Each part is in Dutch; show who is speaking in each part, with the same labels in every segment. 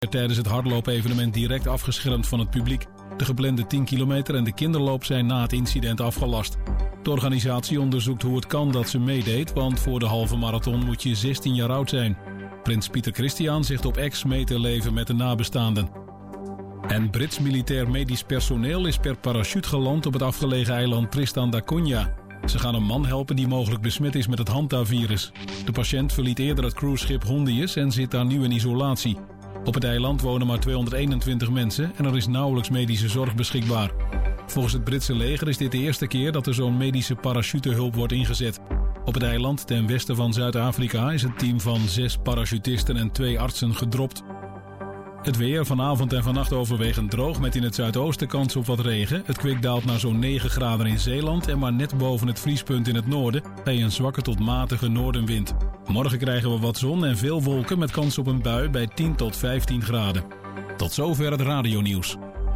Speaker 1: Tijdens het hardloopevenement direct afgeschermd van het publiek. De geplande 10 kilometer en de kinderloop zijn na het incident afgelast. De organisatie onderzoekt hoe het kan dat ze meedeed, want voor de halve marathon moet je 16 jaar oud zijn. Prins Pieter Christian zegt op X mee te leven met de nabestaanden. En Brits militair medisch personeel is per parachute geland op het afgelegen eiland Tristan da Cunha. Ze gaan een man helpen die mogelijk besmet is met het Hanta-virus. De patiënt verliet eerder het cruiseschip Hondius en zit daar nu in isolatie. Op het eiland wonen maar 221 mensen en er is nauwelijks medische zorg beschikbaar. Volgens het Britse leger is dit de eerste keer dat er zo'n medische parachutehulp wordt ingezet. Op het eiland ten westen van Zuid-Afrika is het team van 6 parachutisten en 2 artsen gedropt. Het weer vanavond en vannacht overwegend droog met in het zuidoosten kans op wat regen. Het kwik daalt naar zo'n 9 graden in Zeeland en maar net boven het vriespunt in het noorden bij een zwakke tot matige noordenwind. Morgen krijgen we wat zon en veel wolken met kans op een bui bij 10 tot 15 graden. Tot zover het radionieuws.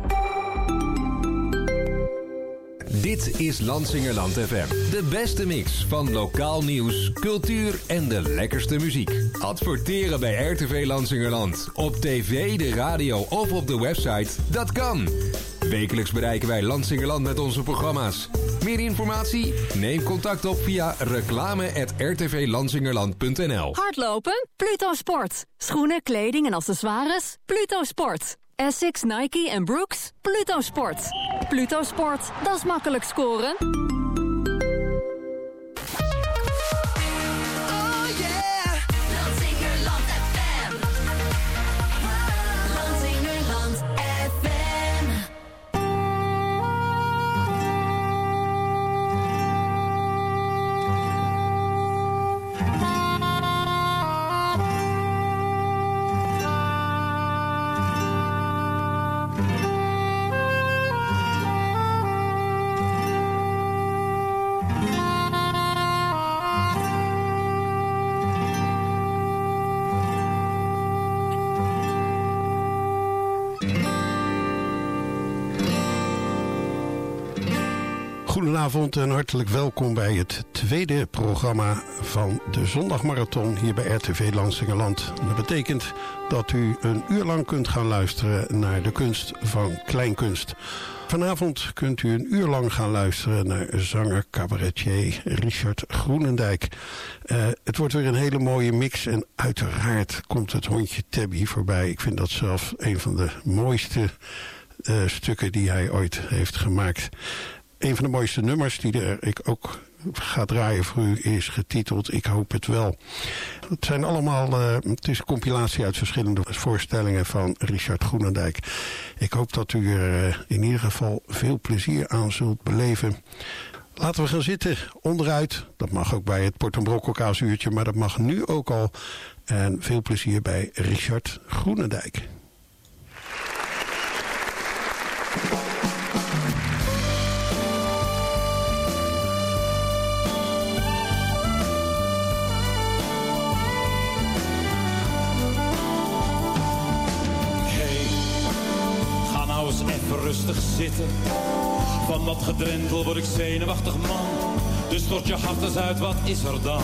Speaker 2: Dit is Lansingerland FM. De beste mix van lokaal nieuws, cultuur en de lekkerste muziek. Adverteren bij RTV Lansingerland. Op tv, de radio of op de website. Dat kan. Wekelijks bereiken wij Lansingerland met onze programma's. Meer informatie? Neem contact op via reclame@rtvlansingerland.nl.
Speaker 3: Hardlopen? Pluto Sport. Schoenen, kleding en accessoires? Pluto Sport. Essex, Nike en Brooks? Pluto Sport. Pluto Sport, dat is makkelijk scoren.
Speaker 4: Goedenavond en hartelijk welkom bij het tweede programma van de Zondagmarathon hier bij RTV Lansingerland. Dat betekent dat u een uur lang kunt gaan luisteren naar de kunst van kleinkunst. Vanavond kunt u een uur lang gaan luisteren naar zanger, cabaretier Richard Groenendijk. Het wordt weer een hele mooie mix en uiteraard komt het hondje Tabby voorbij. Ik vind dat zelf een van de mooiste stukken die hij ooit heeft gemaakt. Een van de mooiste nummers die ik ook ga draaien voor u is getiteld Ik hoop het wel. Het zijn allemaal, het is een compilatie uit verschillende voorstellingen van Richard Groenendijk. Ik hoop dat u er in ieder geval veel plezier aan zult beleven. Laten we gaan zitten onderuit. Dat mag ook bij het Port en Brokkelkaasuurtje, maar dat mag nu ook al. En veel plezier bij Richard Groenendijk.
Speaker 5: Rustig zitten. Van dat gedrentel word ik zenuwachtig man. Dus stort je hart eens uit, wat is er dan?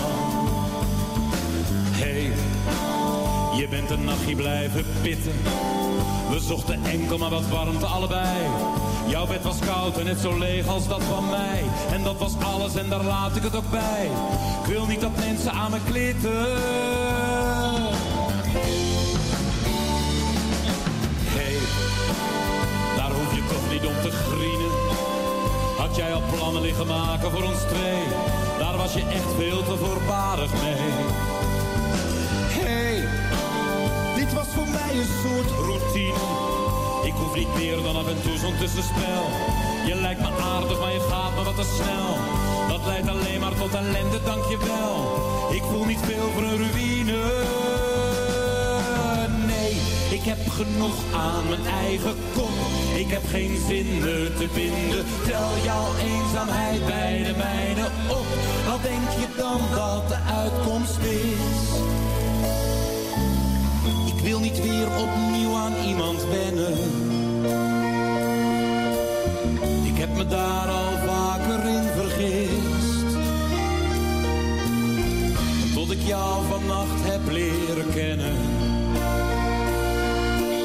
Speaker 5: Hey, je bent een nachtje blijven pitten. We zochten enkel maar wat warmte allebei. Jouw bed was koud en net zo leeg als dat van mij. En dat was alles en daar laat ik het ook bij. Ik wil niet dat mensen aan me klitten. Daar hoef je toch niet om te grienen. Had jij al plannen liggen maken voor ons twee? Daar was je echt veel te voorbarig mee. Hey, dit was voor mij een soort routine. Ik hoef niet meer dan af en toe zo'n tussenspel. Je lijkt me aardig, maar je gaat me wat te snel. Dat leidt alleen maar tot ellende, dankjewel. Ik voel niet veel voor een ruïne. Ik heb genoeg aan mijn eigen kop. Ik heb geen zinnen te vinden. Tel jouw eenzaamheid bij de mijne op. Wat denk je dan dat de uitkomst is? Ik wil niet weer opnieuw aan iemand wennen. Ik heb me daar al vaker in vergist. Tot ik jou vannacht heb leren kennen.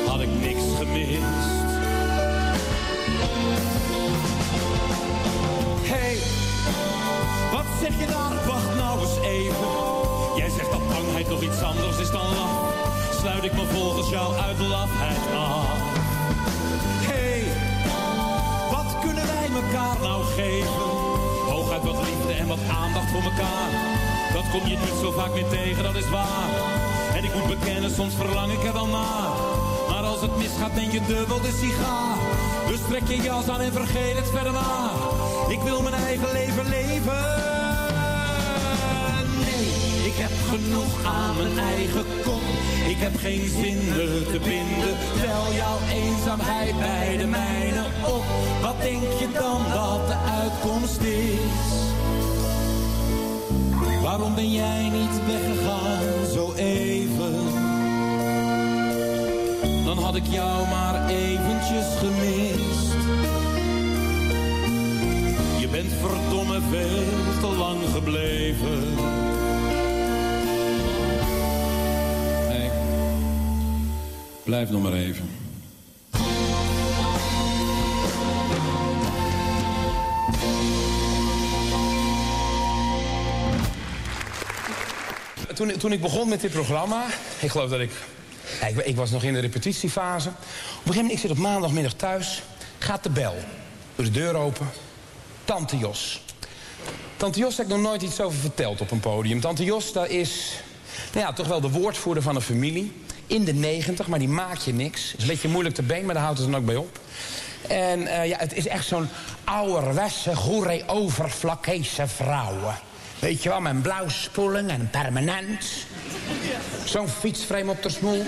Speaker 5: brand jou uit lafheid af. Hey, wat kunnen wij elkaar nou geven? Hooguit wat liefde en wat aandacht voor elkaar. Dat kom je niet zo vaak meer tegen, dat is waar. En ik moet bekennen, soms verlang ik er wel naar. Maar als het misgaat ben je dubbel de sigaar. Dus trek je jas aan en vergeet het verder maar. Ik wil mijn eigen leven leven. Nee, ik heb genoeg aan mijn eigen kop. Ik heb geen zinnen te binden. Tel jouw eenzaamheid bij de mijne op. Wat denk je dan dat de uitkomst is? Waarom ben jij niet weggegaan zo even? Dan had ik jou maar eventjes gemist. Je bent verdomme veel te lang gebleven. Nee, blijf nog maar even.
Speaker 6: Toen ik begon met dit programma, ik geloof dat ik was nog in de repetitiefase. Op een gegeven moment, ik zit op maandagmiddag thuis, gaat de bel. Doe de deur open. Tante Jos. Tante Jos heb ik nog nooit iets over verteld op een podium. Tante Jos, dat is toch wel de woordvoerder van een familie. In de 90, maar die maakt je niks. Is een beetje moeilijk te been, maar daar houdt het dan ook bij op. En het is echt zo'n ouderwetse, goeree overflakkese vrouwen. Weet je wel, met een blauwspoeling en een permanent. Zo'n fietsframe op de smoel.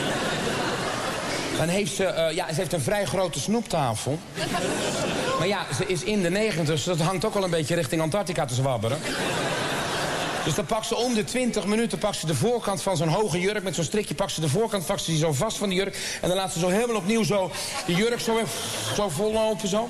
Speaker 6: Dan heeft ze heeft een vrij grote snoeptafel. Maar ja, ze is in de 90, dus dat hangt ook wel een beetje richting Antarctica te zwabberen. Dus dan pakt ze om de 20 minuten de voorkant van zo'n hoge jurk... met zo'n strikje pakt ze de voorkant, pakt ze die zo vast van die jurk... en dan laat ze zo helemaal opnieuw zo die jurk zo vol lopen, zo.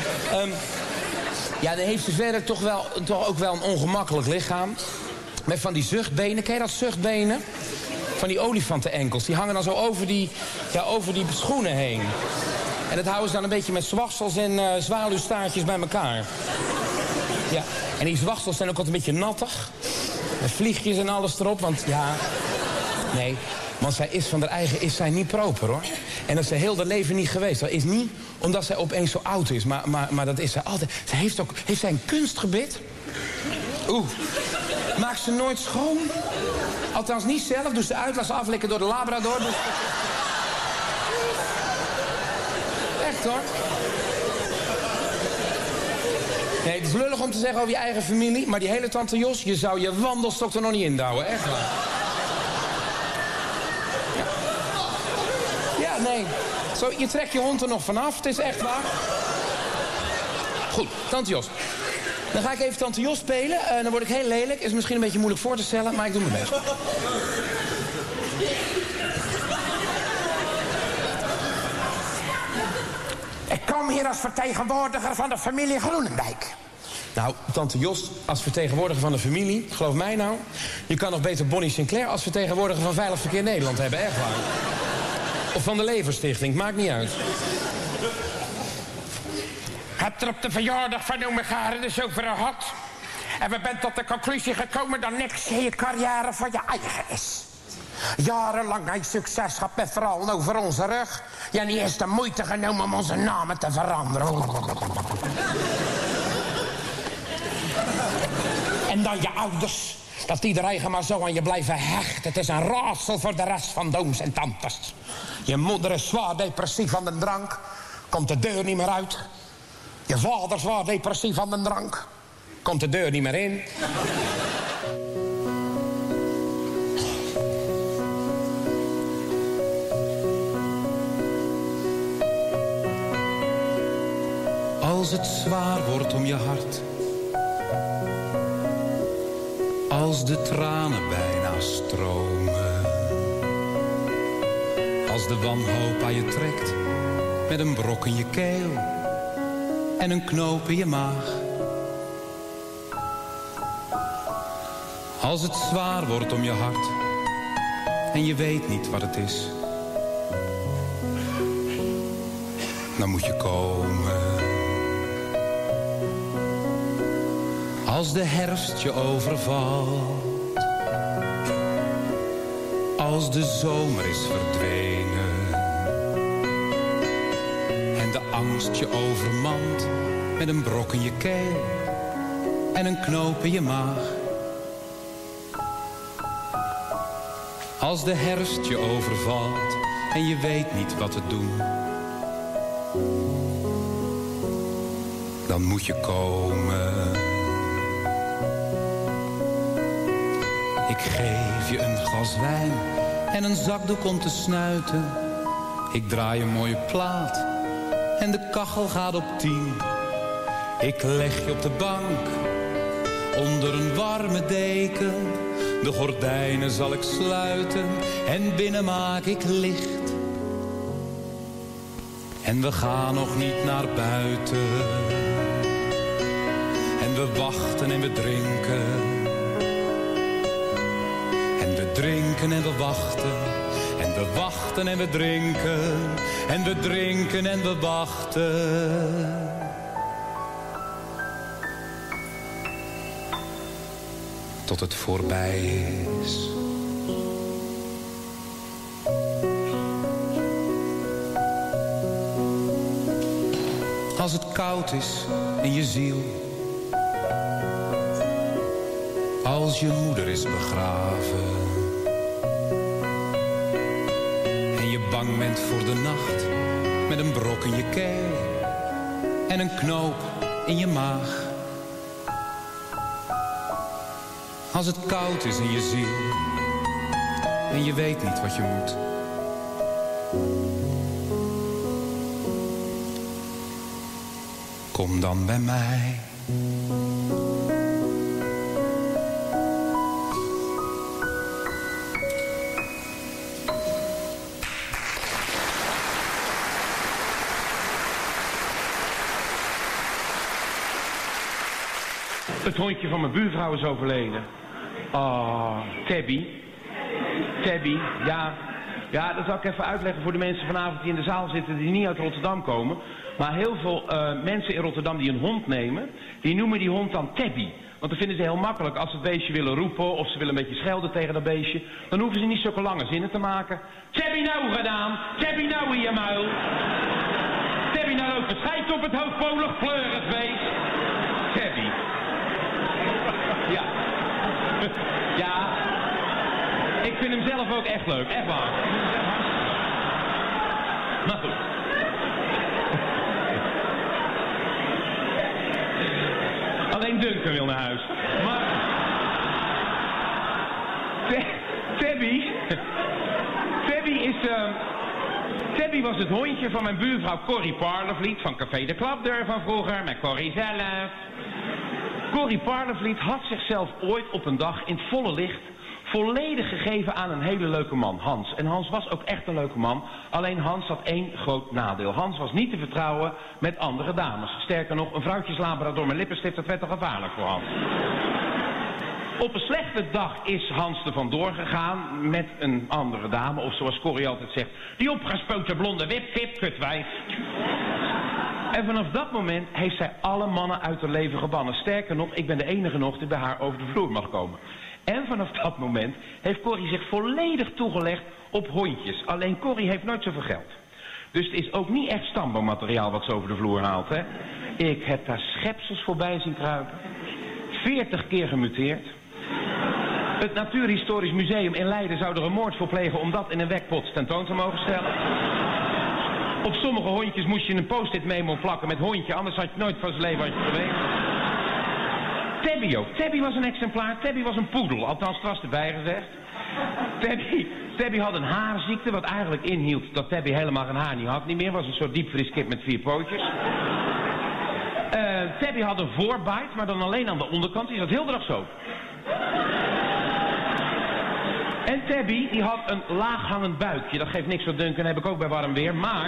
Speaker 6: Dan heeft ze verder toch ook wel een ongemakkelijk lichaam. Met van die zuchtbenen, ken je dat, zuchtbenen? Van die olifantenenkels, die hangen dan zo over die schoenen heen. En dat houden ze dan een beetje met zwagsels en zwaluwstaartjes bij elkaar. Ja, en die zwagsels zijn ook altijd een beetje nattig. Met vliegjes en alles erop, want want zij is van haar eigen is zij niet proper, hoor. En dat is zij heel haar leven niet geweest. Dat is niet omdat zij opeens zo oud is, maar dat is zij altijd. Heeft zij een kunstgebit? Maakt ze nooit schoon? Althans niet zelf, dus de uitlaat ze aflekken door de Labrador. Dus... Echt, hoor. Nee, het is lullig om te zeggen over je eigen familie, maar die hele tante Jos, je zou je wandelstok er nog niet in douwen, echt waar. Ja, nee. Zo, je trekt je hond er nog vanaf, het is echt waar. Goed, tante Jos. Dan ga ik even tante Jos spelen. Dan word ik heel lelijk. Is misschien een beetje moeilijk voor te stellen, maar ik doe mijn best.
Speaker 7: Ik kom hier als vertegenwoordiger van de familie Groenendijk.
Speaker 6: Nou, tante Jos, als vertegenwoordiger van de familie, geloof mij nou... je kan nog beter Bonnie Sinclair als vertegenwoordiger van Veilig Verkeer Nederland hebben, echt waar. Of van de Leverstichting, maakt niet uit.
Speaker 7: Hebt er op de verjaardag van oom Gerrit over gehad? En we bent tot de conclusie gekomen dat niks in je carrière van je eigen is. Jarenlang heb je succes gehad met vooral over onze rug. Ja, niet eens de moeite genomen om onze namen te veranderen. En dan je ouders. Dat die er eigen maar zo aan je blijven hechten. Het is een raadsel voor de rest van de ooms en tantes. Je moeder is zwaar depressief van de drank. Komt de deur niet meer uit. Je vader zwaar depressief van de drank. Komt de deur niet meer in.
Speaker 5: Als het zwaar wordt om je hart, als de tranen bijna stromen, als de wanhoop aan je trekt met een brok in je keel en een knoop in je maag. Als het zwaar wordt om je hart en je weet niet wat het is, dan moet je komen. Als de herfst je overvalt, Als de zomer is verdwenen en de angst je overmand met een brok in je keel en een knoop in je maag. Als de herfst je overvalt en je weet niet wat te doen, dan moet je komen. Ik geef je een glas wijn en een zakdoek om te snuiten. Ik draai een mooie plaat en de kachel gaat op 10. Ik leg je op de bank onder een warme deken. De gordijnen zal ik sluiten en binnen maak ik licht. En we gaan nog niet naar buiten. En we wachten en we drinken. En we drinken en we wachten. En we wachten en we drinken. En we drinken en we wachten. Tot het voorbij is. Als het koud is in je ziel. Als je moeder is begraven. En je bang bent voor de nacht. Met een brok in je keel. En een knoop in je maag. Als het koud is in je ziel. En je weet niet wat je moet. Kom dan bij mij.
Speaker 6: Het hondje van mijn buurvrouw is overleden. Oh, Tabby. Tabby, ja. Ja, dat zal ik even uitleggen voor de mensen vanavond die in de zaal zitten die niet uit Rotterdam komen. Maar heel veel mensen in Rotterdam die een hond nemen, die noemen die hond dan Tabby. Want dat vinden ze heel makkelijk. Als ze het beestje willen roepen of ze willen een beetje schelden tegen dat beestje, dan hoeven ze niet zulke lange zinnen te maken. Tabby nou gedaan, Tabby nou in je muil. Tabby nou ook verschijnt op het hoofd, polig kleurig beest. Tabby. Ja. Ja. Ik vind hem zelf ook echt leuk, echt waar. Maar goed. Alleen Duncan wil naar huis. Maar... Tabby... Tabby is... Tabby was het hondje van mijn buurvrouw Corrie Parlevliet van Café de Klapdeur van vroeger, met Corrie zelf. Corrie Parlevliet had zichzelf ooit op een dag in het volle licht volledig gegeven aan een hele leuke man, Hans. En Hans was ook echt een leuke man, alleen Hans had één groot nadeel. Hans was niet te vertrouwen met andere dames. Sterker nog, een vrouwtjeslabrador met lippenstift, dat werd te gevaarlijk voor Hans. Op een slechte dag is Hans er vandoor gegaan met een andere dame, of zoals Corrie altijd zegt, die opgespoten blonde wip, kutwijf. En vanaf dat moment heeft zij alle mannen uit haar leven gebannen. Sterker nog, ik ben de enige nog die bij haar over de vloer mag komen. En vanaf dat moment heeft Corrie zich volledig toegelegd op hondjes. Alleen Corrie heeft nooit zoveel geld. Dus het is ook niet echt stamboommateriaal wat ze over de vloer haalt, hè. Ik heb daar schepsels voorbij zien kruipen. 40 keer gemuteerd. Het Natuurhistorisch Museum in Leiden zou er een moord voor plegen om dat in een wekpot tentoon te mogen stellen. Op sommige hondjes moest je een post-it memo plakken met hondje, anders had je nooit van zijn leven geweten. Tabby ook. Tabby was een exemplaar. Tabby was een poedel, althans het was erbij gezegd. Tabby had een haarziekte, wat eigenlijk inhield dat Tabby helemaal geen haar niet had niet meer. Was een soort diepvrieskip met 4 pootjes. Tabby had een voorbite, maar dan alleen aan de onderkant. Die zat heel de dag zo. En Tabby, die had een laaghangend buikje. Dat geeft niks voor Duncan, heb ik ook bij warm weer. Maar...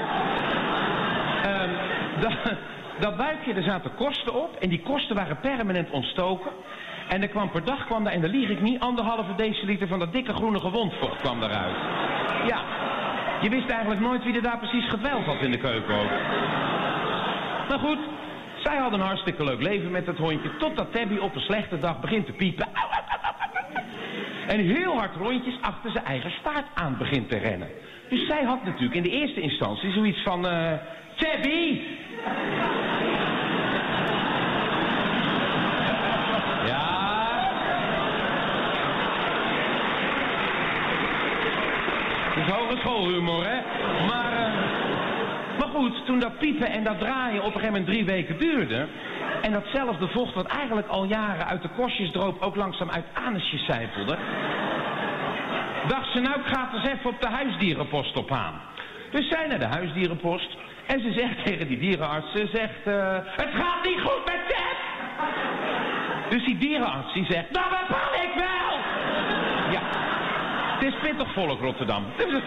Speaker 6: dat buikje, er zaten korsten op. En die korsten waren permanent ontstoken. En er kwam per dag, daar, en daar lieg ik niet, 1,5 deciliter van dat dikke groenige wondvocht kwam daaruit. Ja, je wist eigenlijk nooit wie er daar precies gedweld had in de keuken ook. Maar goed, zij had een hartstikke leuk leven met het hondje. Totdat Tabby op een slechte dag begint te piepen.
Speaker 8: En heel hard rondjes achter zijn eigen staart aan begint te rennen. Dus zij had natuurlijk in de eerste instantie zoiets van... Tabby! Ja... Het is hogeschoolhumor, hè? Maar goed, toen dat piepen en dat draaien op een gegeven moment 3 weken duurde... en datzelfde vocht wat eigenlijk al jaren uit de kostjes droop... ook langzaam uit anusjes sijpelde... dacht ze, nou, ik ga het eens even op de huisdierenpost op aan. Dus zij naar de huisdierenpost... en ze zegt tegen die dierenarts, ze zegt... het gaat niet goed met Ted! Dus die dierenarts die zegt, dat bepaal ik wel! Ja, het is pittig volk Rotterdam.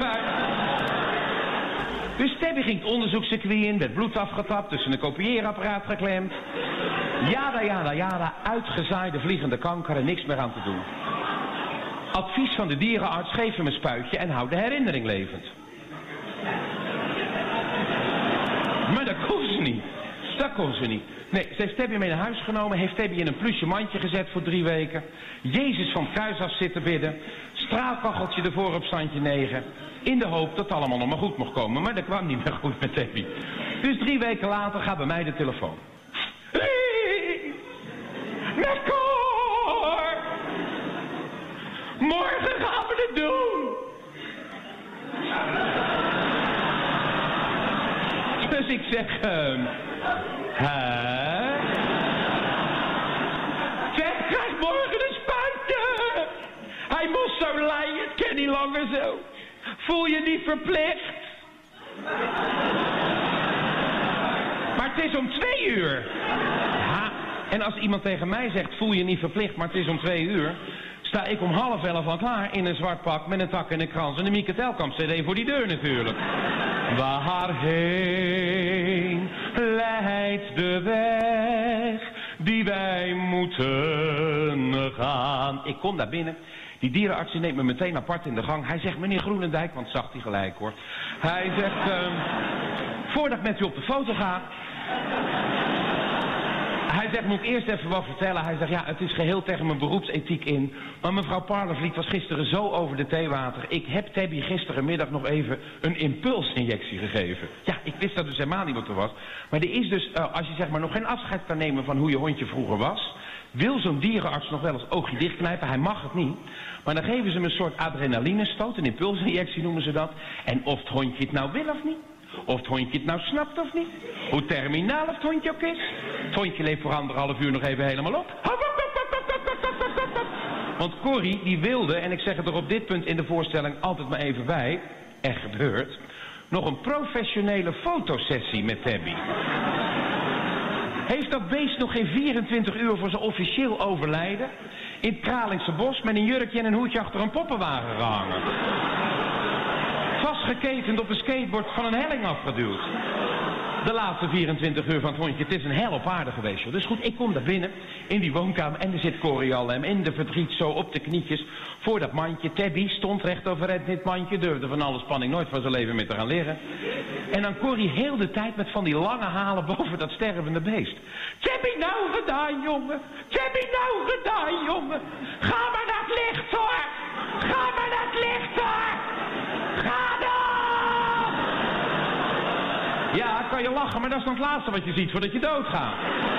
Speaker 8: Dus Tabby ging het onderzoekscircuit in, werd bloed afgetapt, tussen een kopieerapparaat geklemd. Jada, uitgezaaide vliegende kanker en niks meer aan te doen. Advies van de dierenarts, geef hem een spuitje en houd de herinnering levend. Maar dat kon ze niet. Dat kon ze niet. Nee, ze heeft Tabby mee naar huis genomen, heeft Tabby in een plusje mandje gezet voor 3 weken. Jezus van het kruis af zitten bidden. Straalkacheltje ervoor op standje 9. In de hoop dat het allemaal nog maar goed mocht komen. Maar dat kwam niet meer goed met Tabby. Dus 3 weken later gaat bij mij de telefoon. Met Cor! Morgen gaan we het doen! Dus ik zeg, Ted krijgt morgen een spuitje! Hij moest zo lijden, het kan niet langer zo. Voel je niet verplicht? Maar het is om 2 uur. Ja, en als iemand tegen mij zegt, voel je niet verplicht, maar het is om 2 uur... sta ik om 10:30 al klaar in een zwart pak met een tak en een krans en een Mieke Telkamp CD voor die deur natuurlijk. Waarheen leidt de weg die wij moeten gaan? Ik kom daar binnen. Die dierenarts neemt me meteen apart in de gang. Hij zegt, meneer Groenendijk, want zag hij gelijk hoor. Hij zegt, voordat ik met u op de foto ga... Hij zegt, moet ik eerst even wat vertellen? Hij zegt, ja, het is geheel tegen mijn beroepsethiek in. Maar mevrouw Parlevliet was gisteren zo over de theewater. Ik heb Tabby gisterenmiddag nog even een impulsinjectie gegeven. Ja, ik wist dat dus helemaal niet wat er was. Maar er is dus, als je zeg maar nog geen afscheid kan nemen van hoe je hondje vroeger was... wil zo'n dierenarts nog wel eens oogje dichtknijpen. Hij mag het niet. Maar dan geven ze hem een soort adrenalinestoot, een impulsinjectie noemen ze dat. En of het hondje het nou wil of niet. Of het hondje het nou snapt of niet. Hoe terminaal het hondje ook is. Het hondje leeft voor 1,5 uur nog even helemaal op. Want Corrie die wilde, en ik zeg het er op dit punt in de voorstelling altijd maar even bij. Er gebeurt. Nog een professionele fotosessie met Tabby. Heeft dat beest nog geen 24 uur voor zijn officieel overlijden... in het Kralingse bos met een jurkje en een hoedje achter een poppenwagen gehangen. Vastgeketend op een skateboard van een helling afgeduwd. De laatste 24 uur van het hondje. Het is een hel op aarde geweest. Joh. Dus goed, ik kom daar binnen in die woonkamer en er zit Corrie al hem in de verdriet zo op de knietjes voor dat mandje. Tabby stond recht overeind in dit mandje, durfde van alle spanning nooit van zijn leven mee te gaan liggen. En dan Corrie heel de tijd met van die lange halen boven dat stervende beest. Tabby nou gedaan, jongen. Tabby nou gedaan, jongen. Ga maar naar het licht, hoor. Ga maar naar het licht, hoor. Ga dan! Ja, kan je lachen, maar dat is dan het laatste wat je ziet voordat je doodgaat.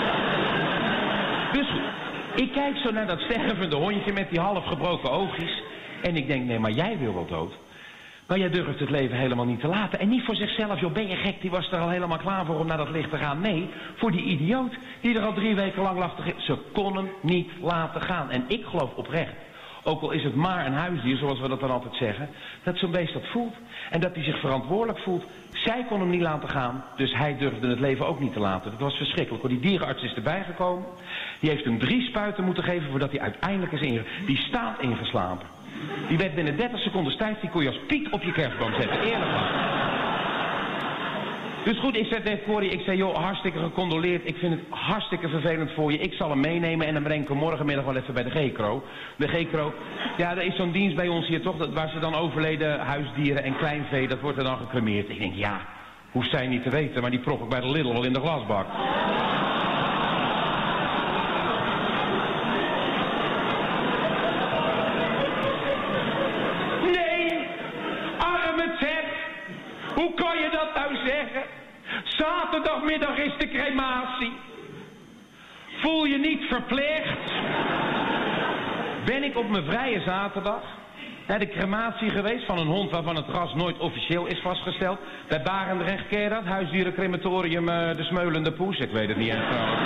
Speaker 8: Dus goed, ik kijk zo naar dat stervende hondje met die half gebroken oogjes. En ik denk, nee, maar jij wil wel dood. Maar jij durft het leven helemaal niet te laten. En niet voor zichzelf, joh, ben je gek, die was er al helemaal klaar voor om naar dat licht te gaan. Nee, voor die idioot die er al 3 weken lang lag te geven. Ze kon hem niet laten gaan. En ik geloof oprecht, ook al is het maar een huisdier, zoals we dat dan altijd zeggen, dat zo'n beest dat voelt. En dat hij zich verantwoordelijk voelt. Zij kon hem niet laten gaan, dus hij durfde het leven ook niet te laten. Dat was verschrikkelijk. Die dierenarts is erbij gekomen. Die heeft hem 3 spuiten moeten geven voordat hij uiteindelijk is ingeslapen. Die staat ingeslapen. Die werd binnen 30 seconden stijf, die kon je als Piet op je kerstboom zetten. Eerlijk waar. Dus goed, ik zei tegen Corrie, ik zei, joh, hartstikke gecondoleerd. Ik vind het hartstikke vervelend voor je. Ik zal hem meenemen en dan breng ik hem morgenmiddag wel even bij de G-Kro. De G-Kro, ja, er is zo'n dienst bij ons hier toch, waar ze dan overleden huisdieren en kleinvee, dat wordt er dan gecremeerd. Ik denk, ja, hoeft zij niet te weten, maar die prop ik bij de Lidl wel in de glasbak. Hoe kan je dat nou zeggen? Zaterdagmiddag is de crematie. Voel je niet verplicht? Ben ik op mijn vrije zaterdag naar de crematie geweest van een hond waarvan het ras nooit officieel is vastgesteld. Bij Barendrecht, ken je dat? Huisdierencrematorium de Smeulende Poes. Ik weet het niet eens trouwens.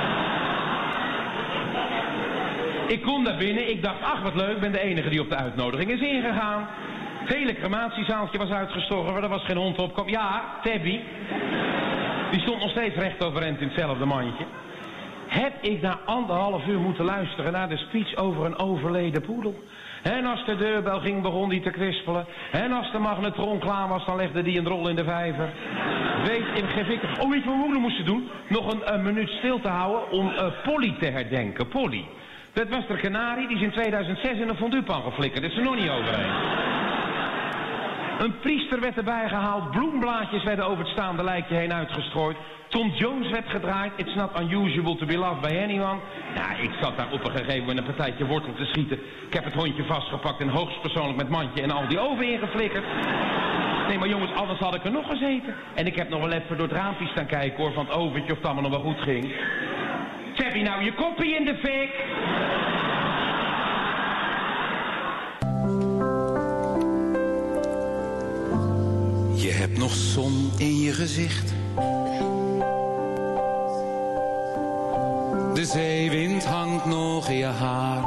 Speaker 8: Ik kom daar binnen, ik dacht, ach wat leuk, ik ben de enige die op de uitnodiging is ingegaan. Het hele crematiezaaltje was uitgestorven, er was geen hond op. Ja, Tabby. Die stond nog steeds recht overeind in hetzelfde mandje. Heb ik na 1,5 uur moeten luisteren naar de speech over een overleden poedel. En als de deurbel ging, begon die te kwispelen. En als de magnetron klaar was, dan legde die een rol in de vijver. Weet je wat mijn moeder moest doen? Nog een minuut stil te houden om Polly te herdenken. Polly. Dat was de kanarie, die is in 2006 in een fonduepan geflikkerd. Dat is er nog niet overheen. Een priester werd erbij gehaald, bloemblaadjes werden over het staande lijkje heen uitgestrooid. Tom Jones werd gedraaid, It's not unusual to be loved by anyone. Nou, ik zat daar op een gegeven moment een partijtje wortel te schieten. Ik heb het hondje vastgepakt en hoogstpersoonlijk met mandje en al die oven ingeflikkerd. Nee, maar jongens, anders had ik er nog gezeten. En ik heb nog wel even door het raampje staan kijken hoor, van het oventje of het allemaal nog wel goed ging. Tabby, nou je koppie in de fik.
Speaker 5: Je hebt nog zon in je gezicht. De zeewind hangt nog in je haar.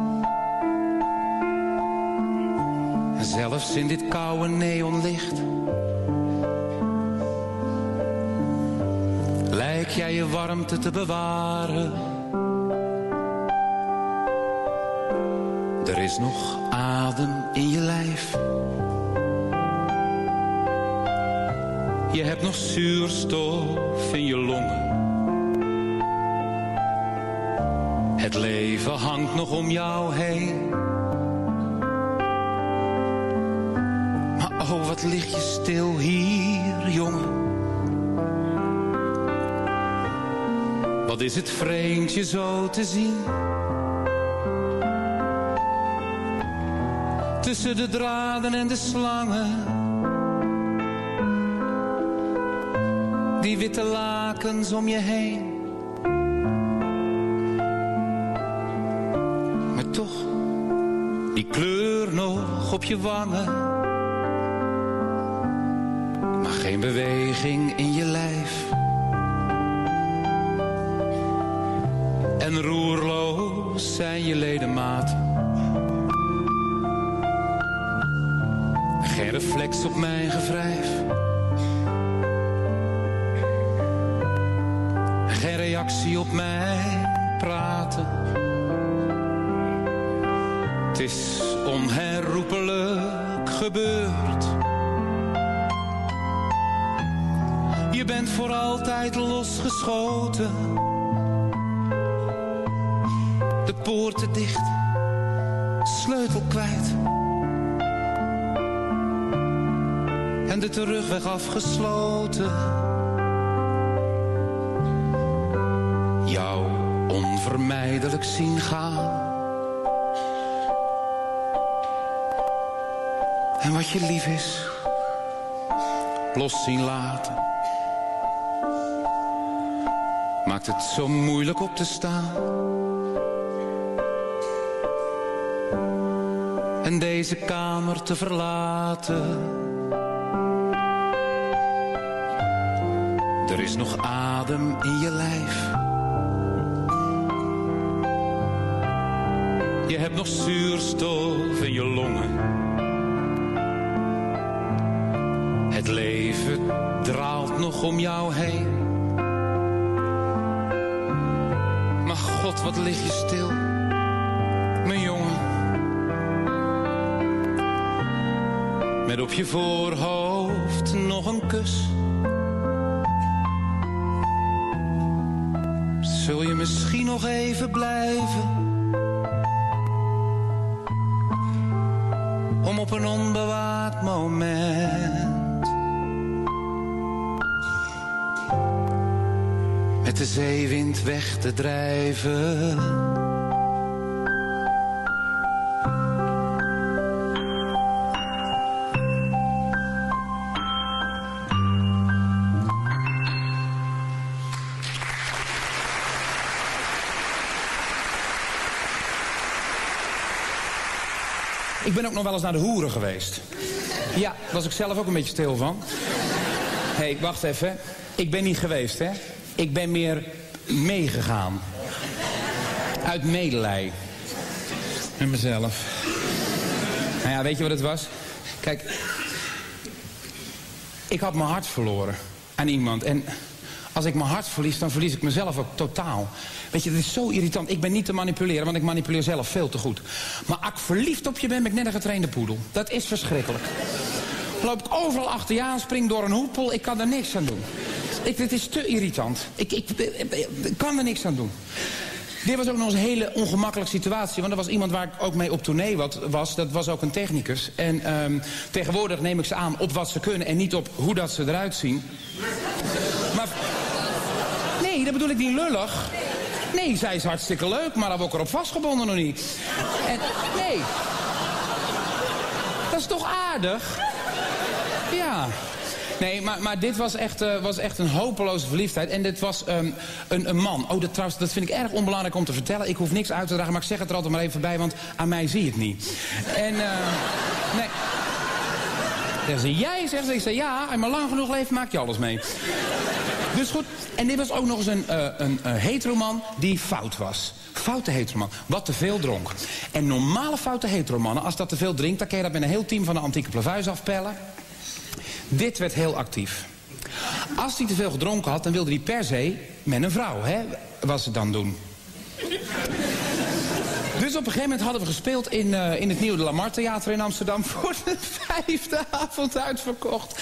Speaker 5: Zelfs in dit koude neonlicht lijk jij je warmte te bewaren. Er is nog adem in je lijf. Je hebt nog zuurstof in je longen. Het leven hangt nog om jou heen. Maar oh, wat lig je stil hier, jongen. Wat is het vreemd je zo te zien. Tussen de draden en de slangen. Die witte lakens om je heen. Maar toch, die kleur nog op je wangen. Maar geen beweging in je lijf. En roerloos zijn je ledematen. Geen reflex op mijn gewrijf. Geen reactie op mijn praten. Het is onherroepelijk gebeurd. Je bent voor altijd losgeschoten. De poorten dicht, sleutel kwijt. En de terugweg afgesloten. Jou onvermijdelijk zien gaan. En wat je lief is, los zien laten. Maakt het zo moeilijk op te staan. En deze kamer te verlaten. Er is nog adem in je lijf. Je hebt nog zuurstof in je longen. Het leven draalt nog om jou heen. Maar God, wat lig je stil, mijn jongen. Met op je voorhoofd nog een kus. Zul je misschien nog even blijven? Om op een onbewaakt moment met de zeewind weg te drijven.
Speaker 6: Ik ben ook nog wel eens naar de hoeren geweest. Ja, daar was ik zelf ook een beetje stil van. Hé, wacht even. Ik ben niet geweest, hè. Ik ben meer meegegaan. Uit medelij. Met mezelf. Nou ja, weet je wat het was? Kijk, ik had mijn hart verloren aan iemand. En als ik mijn hart verlies, dan verlies ik mezelf ook totaal. Weet je, dat is zo irritant. Ik ben niet te manipuleren, want ik manipuleer zelf veel te goed. Maar als ik verliefd op je ben ik net een getrainde poedel. Dat is verschrikkelijk. Loop ik overal achter je aan, spring door een hoepel. Ik kan er niks aan doen. Dit is te irritant. Ik kan er niks aan doen. Dit was ook nog eens een hele ongemakkelijke situatie. Want er was iemand waar ik ook mee op tournee was. Dat was ook een technicus. En tegenwoordig neem ik ze aan op wat ze kunnen en niet op hoe dat ze eruit zien. Maar nee, dat bedoel ik niet lullig. Nee, zij is hartstikke leuk, maar daar word ik erop vastgebonden nog niet. En nee. Dat is toch aardig? Ja. Nee, maar dit was echt een hopeloze verliefdheid. En dit was een man. Oh, dat vind ik erg onbelangrijk om te vertellen. Ik hoef niks uit te dragen, maar ik zeg het er altijd maar even bij, want aan mij zie je het niet. En, nee. Zeggen ze, jij? Zegt ze. Ik zei, ja, als je maar lang genoeg leeft, maak je alles mee. Dus goed, en dit was ook nog eens een heteroman die fout was. Foute heteroman, wat te veel dronk. En normale foute heteromannen, als dat te veel drinkt, dan kan je dat met een heel team van de Antieke Plavuis afpellen. Dit werd heel actief. Als hij te veel gedronken had, dan wilde hij per se met een vrouw, hè, wat ze dan doen. Dus op een gegeven moment hadden we gespeeld in het nieuwe De Lamar Theater in Amsterdam. Voor de 5e avond uitverkocht.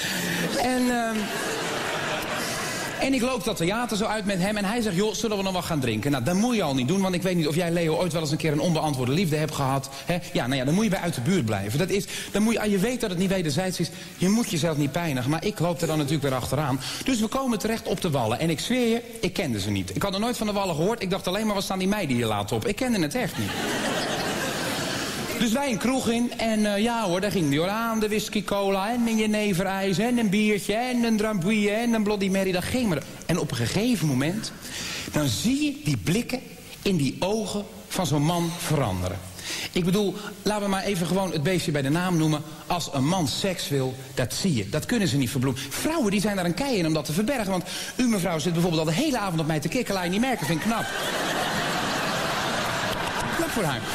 Speaker 6: En ik loop dat theater zo uit met hem en hij zegt, joh, zullen we nog wat gaan drinken? Nou, dat moet je al niet doen, want ik weet niet of jij, Leo, ooit wel eens een keer een onbeantwoorde liefde hebt gehad. Hè? Ja, nou ja, dan moet je bij uit de buurt blijven. Je weet dat het niet wederzijds is, je moet jezelf niet pijnigen. Maar ik loop er dan natuurlijk weer achteraan. Dus we komen terecht op de Wallen. En ik zweer je, ik kende ze niet. Ik had er nooit van de Wallen gehoord. Ik dacht alleen maar, wat staan die meiden hier laat op? Ik kende het echt niet. Dus wij een kroeg in en ja hoor, daar ging die hoor aan. De whisky cola en een jeneverijs en een biertje en een drambuie en een Bloody Mary. Dat ging maar. En op een gegeven moment, dan zie je die blikken in die ogen van zo'n man veranderen. Ik bedoel, laten we maar even gewoon het beestje bij de naam noemen. Als een man seks wil, dat zie je. Dat kunnen ze niet verbloemen. Vrouwen die zijn daar een kei in om dat te verbergen. Want u mevrouw zit bijvoorbeeld al de hele avond op mij te kikken. Laat je niet merken, vind ik knap. Knap voor haar.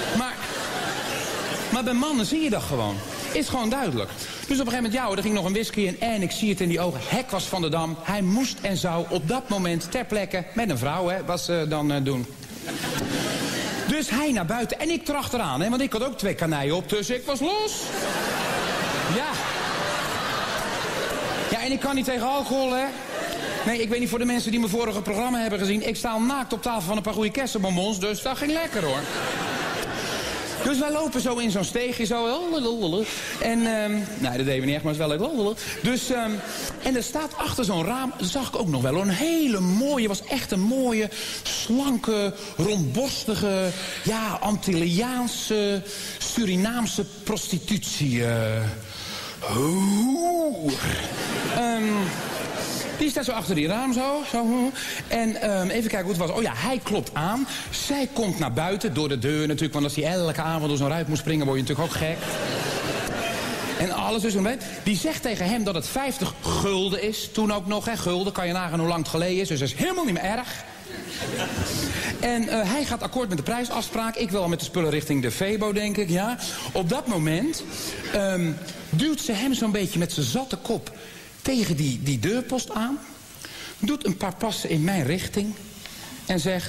Speaker 6: Maar bij mannen zie je dat gewoon. Is gewoon duidelijk. Dus op een gegeven moment, ja hoor, er ging nog een whisky in. En ik zie het in die ogen. Hek was Van der Dam. Hij moest en zou op dat moment ter plekke met een vrouw, hè, wat ze dan doen. Dus hij naar buiten. En ik erachteraan, hè, want ik had ook 2 kanijen op. Dus ik was los. Ja. Ja, en ik kan niet tegen alcohol, hè. Nee, ik weet niet voor de mensen die mijn vorige programma hebben gezien. Ik sta al naakt op tafel van een paar goede kersenbonbons. Dus dat ging lekker, hoor. Dus wij lopen zo in zo'n steegje, zo. En, nee, dat deden we niet echt, maar het is wel leuk. Dus, en er staat achter zo'n raam, dat zag ik ook nog wel, een hele mooie, was echt een mooie, slanke, rondborstige, ja, Antilliaanse, Surinaamse prostitutie. Die staat zo achter die raam, zo. En even kijken hoe het was. Oh ja, hij klopt aan. Zij komt naar buiten, door de deur natuurlijk. Want als hij elke avond door zo'n ruit moet springen, word je natuurlijk ook gek. En alles dus een beetje. Die zegt tegen hem dat het 50 gulden is. Toen ook nog, hè. Gulden, kan je nagaan hoe lang het geleden is. Dus dat is helemaal niet meer erg. En hij gaat akkoord met de prijsafspraak. Ik wil al met de spullen richting de Febo, denk ik, ja. Op dat moment duwt ze hem zo'n beetje met zijn zatte kop tegen die deurpost aan, doet een paar passen in mijn richting en zegt: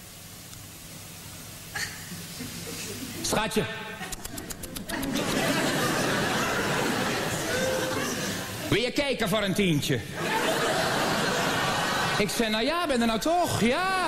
Speaker 6: schatje, wil je kijken voor een tientje? Ik zei, nou ja, ben er nou toch, ja.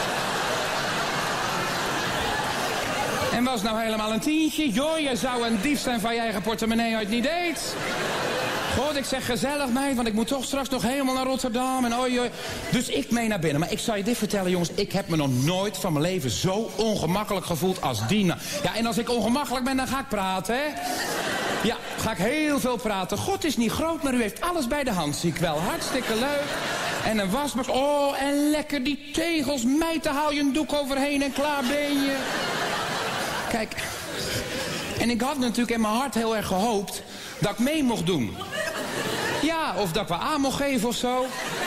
Speaker 6: En was nou helemaal een tientje? Joh, je zou een dief zijn van je eigen portemonnee uit niet deed. God, ik zeg gezellig meid, want ik moet toch straks nog helemaal naar Rotterdam. En oi. Dus ik mee naar binnen. Maar ik zal je dit vertellen, jongens. Ik heb me nog nooit van mijn leven zo ongemakkelijk gevoeld als die. Ja, en als ik ongemakkelijk ben, dan ga ik praten, hè. Ja, ga ik heel veel praten. God is niet groot, maar u heeft alles bij de hand, zie ik wel. Hartstikke leuk. En een wasbak. Oh, en lekker die tegels. Meid, daar haal je een doek overheen en klaar ben je. Kijk. En ik had natuurlijk in mijn hart heel erg gehoopt dat ik mee mocht doen. Ja, of dat ik wel aan mocht geven of zo.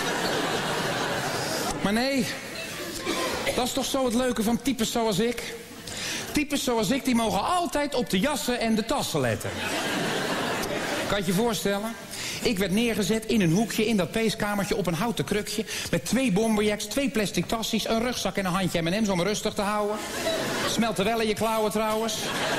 Speaker 6: Maar nee, dat is toch zo het leuke van types zoals ik. Types zoals ik, die mogen altijd op de jassen en de tassen letten. Kan je je voorstellen? Ik werd neergezet in een hoekje in dat peeskamertje op een houten krukje. Met 2 bomberjacks, 2 plastic tassies, een rugzak en een handje M&M's om me rustig te houden. Smelten wel in je klauwen trouwens.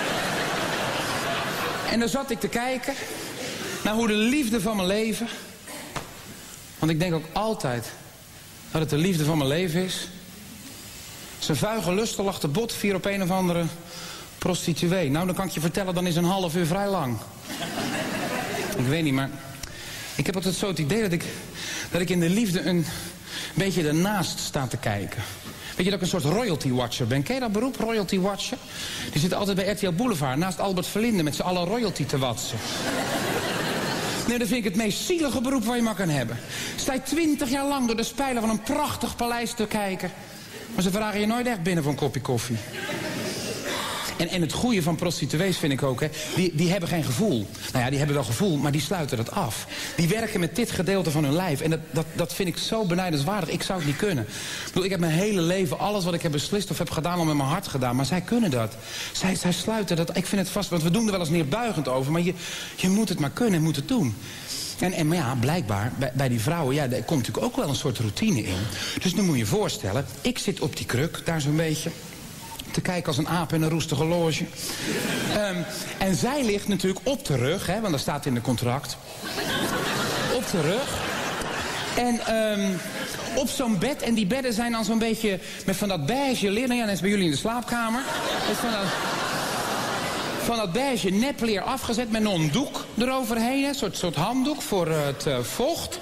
Speaker 6: En dan zat ik te kijken naar hoe de liefde van mijn leven... Want ik denk ook altijd dat het de liefde van mijn leven is. Zijn vuige lusten lag te bot vier op een of andere prostituee. Nou, dan kan ik je vertellen, dan is een half uur vrij lang. Ik weet niet, maar ik heb altijd zo het idee dat ik in de liefde een beetje ernaast sta te kijken. Weet je dat ik een soort royalty watcher ben? Ken je dat beroep, royalty watcher? Die zit altijd bij RTL Boulevard naast Albert Verlinde met z'n allen royalty te watsen. Nee, dat vind ik het meest zielige beroep waar je maar kan hebben. Sta je 20 jaar lang door de spijlen van een prachtig paleis te kijken. Maar ze vragen je nooit echt binnen voor een kopje koffie. En het goede van prostituees vind ik ook, hè, die hebben geen gevoel. Nou ja, die hebben wel gevoel, maar die sluiten dat af. Die werken met dit gedeelte van hun lijf. En dat vind ik zo benijdenswaardig. Ik zou het niet kunnen. Ik bedoel, ik heb mijn hele leven alles wat ik heb beslist of heb gedaan al met mijn hart gedaan. Maar zij kunnen dat. Zij sluiten dat. Ik vind het vast, want we doen er wel eens neerbuigend over. Maar je moet het maar kunnen en moet het doen. En maar ja, blijkbaar, bij die vrouwen, ja, daar komt natuurlijk ook wel een soort routine in. Dus nu moet je je voorstellen, ik zit op die kruk, daar zo'n beetje... te kijken als een aap in een roestige loge. En zij ligt natuurlijk op de rug, hè, want dat staat in de contract. Op de rug. En op zo'n bed, en die bedden zijn dan zo'n beetje met van dat beige linnen. Ja, dat is bij jullie in de slaapkamer. Dus van dat beige nepleer afgezet met nog een doek eroverheen. Een soort handdoek voor het vocht.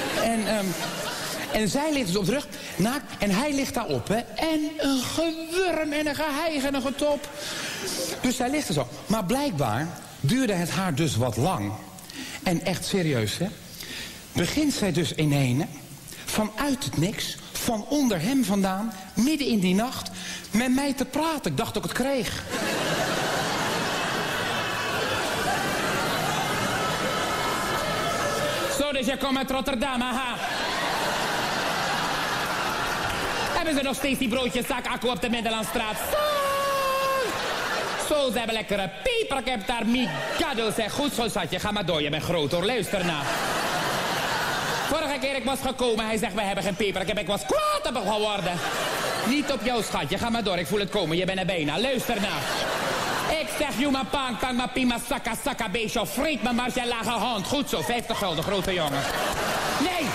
Speaker 6: En zij ligt dus op de rug, naakt, en hij ligt daarop, hè. En een gewurm en een geheig en een getop. Dus zij ligt er zo. Maar blijkbaar duurde het haar dus wat lang. En echt serieus, hè. Begint zij dus in ene, vanuit het niks, van onder hem vandaan, midden in die nacht, met mij te praten. Ik dacht dat ik het kreeg. Zo, dus je komt uit Rotterdam, aha. Hebben ze nog steeds die broodjeszak akku op de Middellandstraat? Zo, ze hebben lekkere peper. Ik heb daar migado. Zeg, goed zo, schatje. Ga maar door, je bent groot hoor. Luister nou. Vorige keer ik was gekomen, hij zegt, wij hebben geen peper. Ik was kwaad op hem geworden. Niet op jou, schatje. Ga maar door, ik voel het komen. Je bent er bijna. Luister nou. Ik zeg, Juma Pan, kan maar pima, sakka, beestje of vreet me maar zijn lage hand. Goed zo, 50 gulden, grote jongen. Nee.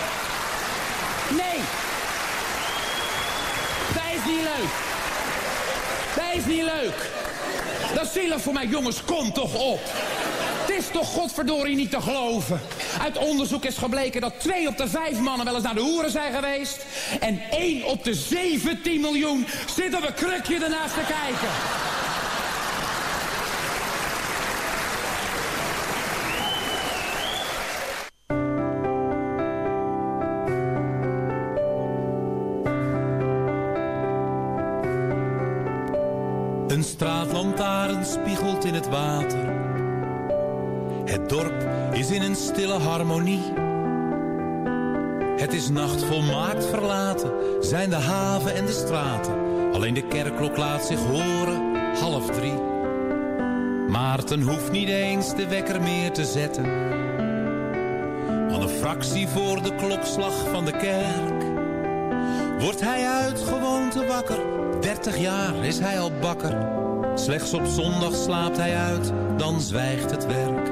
Speaker 6: Dat is niet leuk. Dat is niet leuk. Dat is zielig voor mij. Jongens, kom toch op. Het is toch godverdorie niet te geloven. Uit onderzoek is gebleken dat 2 op de 5 mannen wel eens naar de hoeren zijn geweest. En 1 op de 17 miljoen zit op een krukje ernaast te kijken.
Speaker 5: Een straatlantaarn spiegelt in het water. Het dorp is in een stille harmonie. Het is nacht volmaakt verlaten, zijn de haven en de straten. Alleen de kerkklok laat zich horen, 2:30. Maarten hoeft niet eens de wekker meer te zetten. Al een fractie voor de klokslag van de kerk wordt hij uit gewoonte wakker. 30 jaar is hij al bakker. Slechts op zondag slaapt hij uit, dan zwijgt het werk.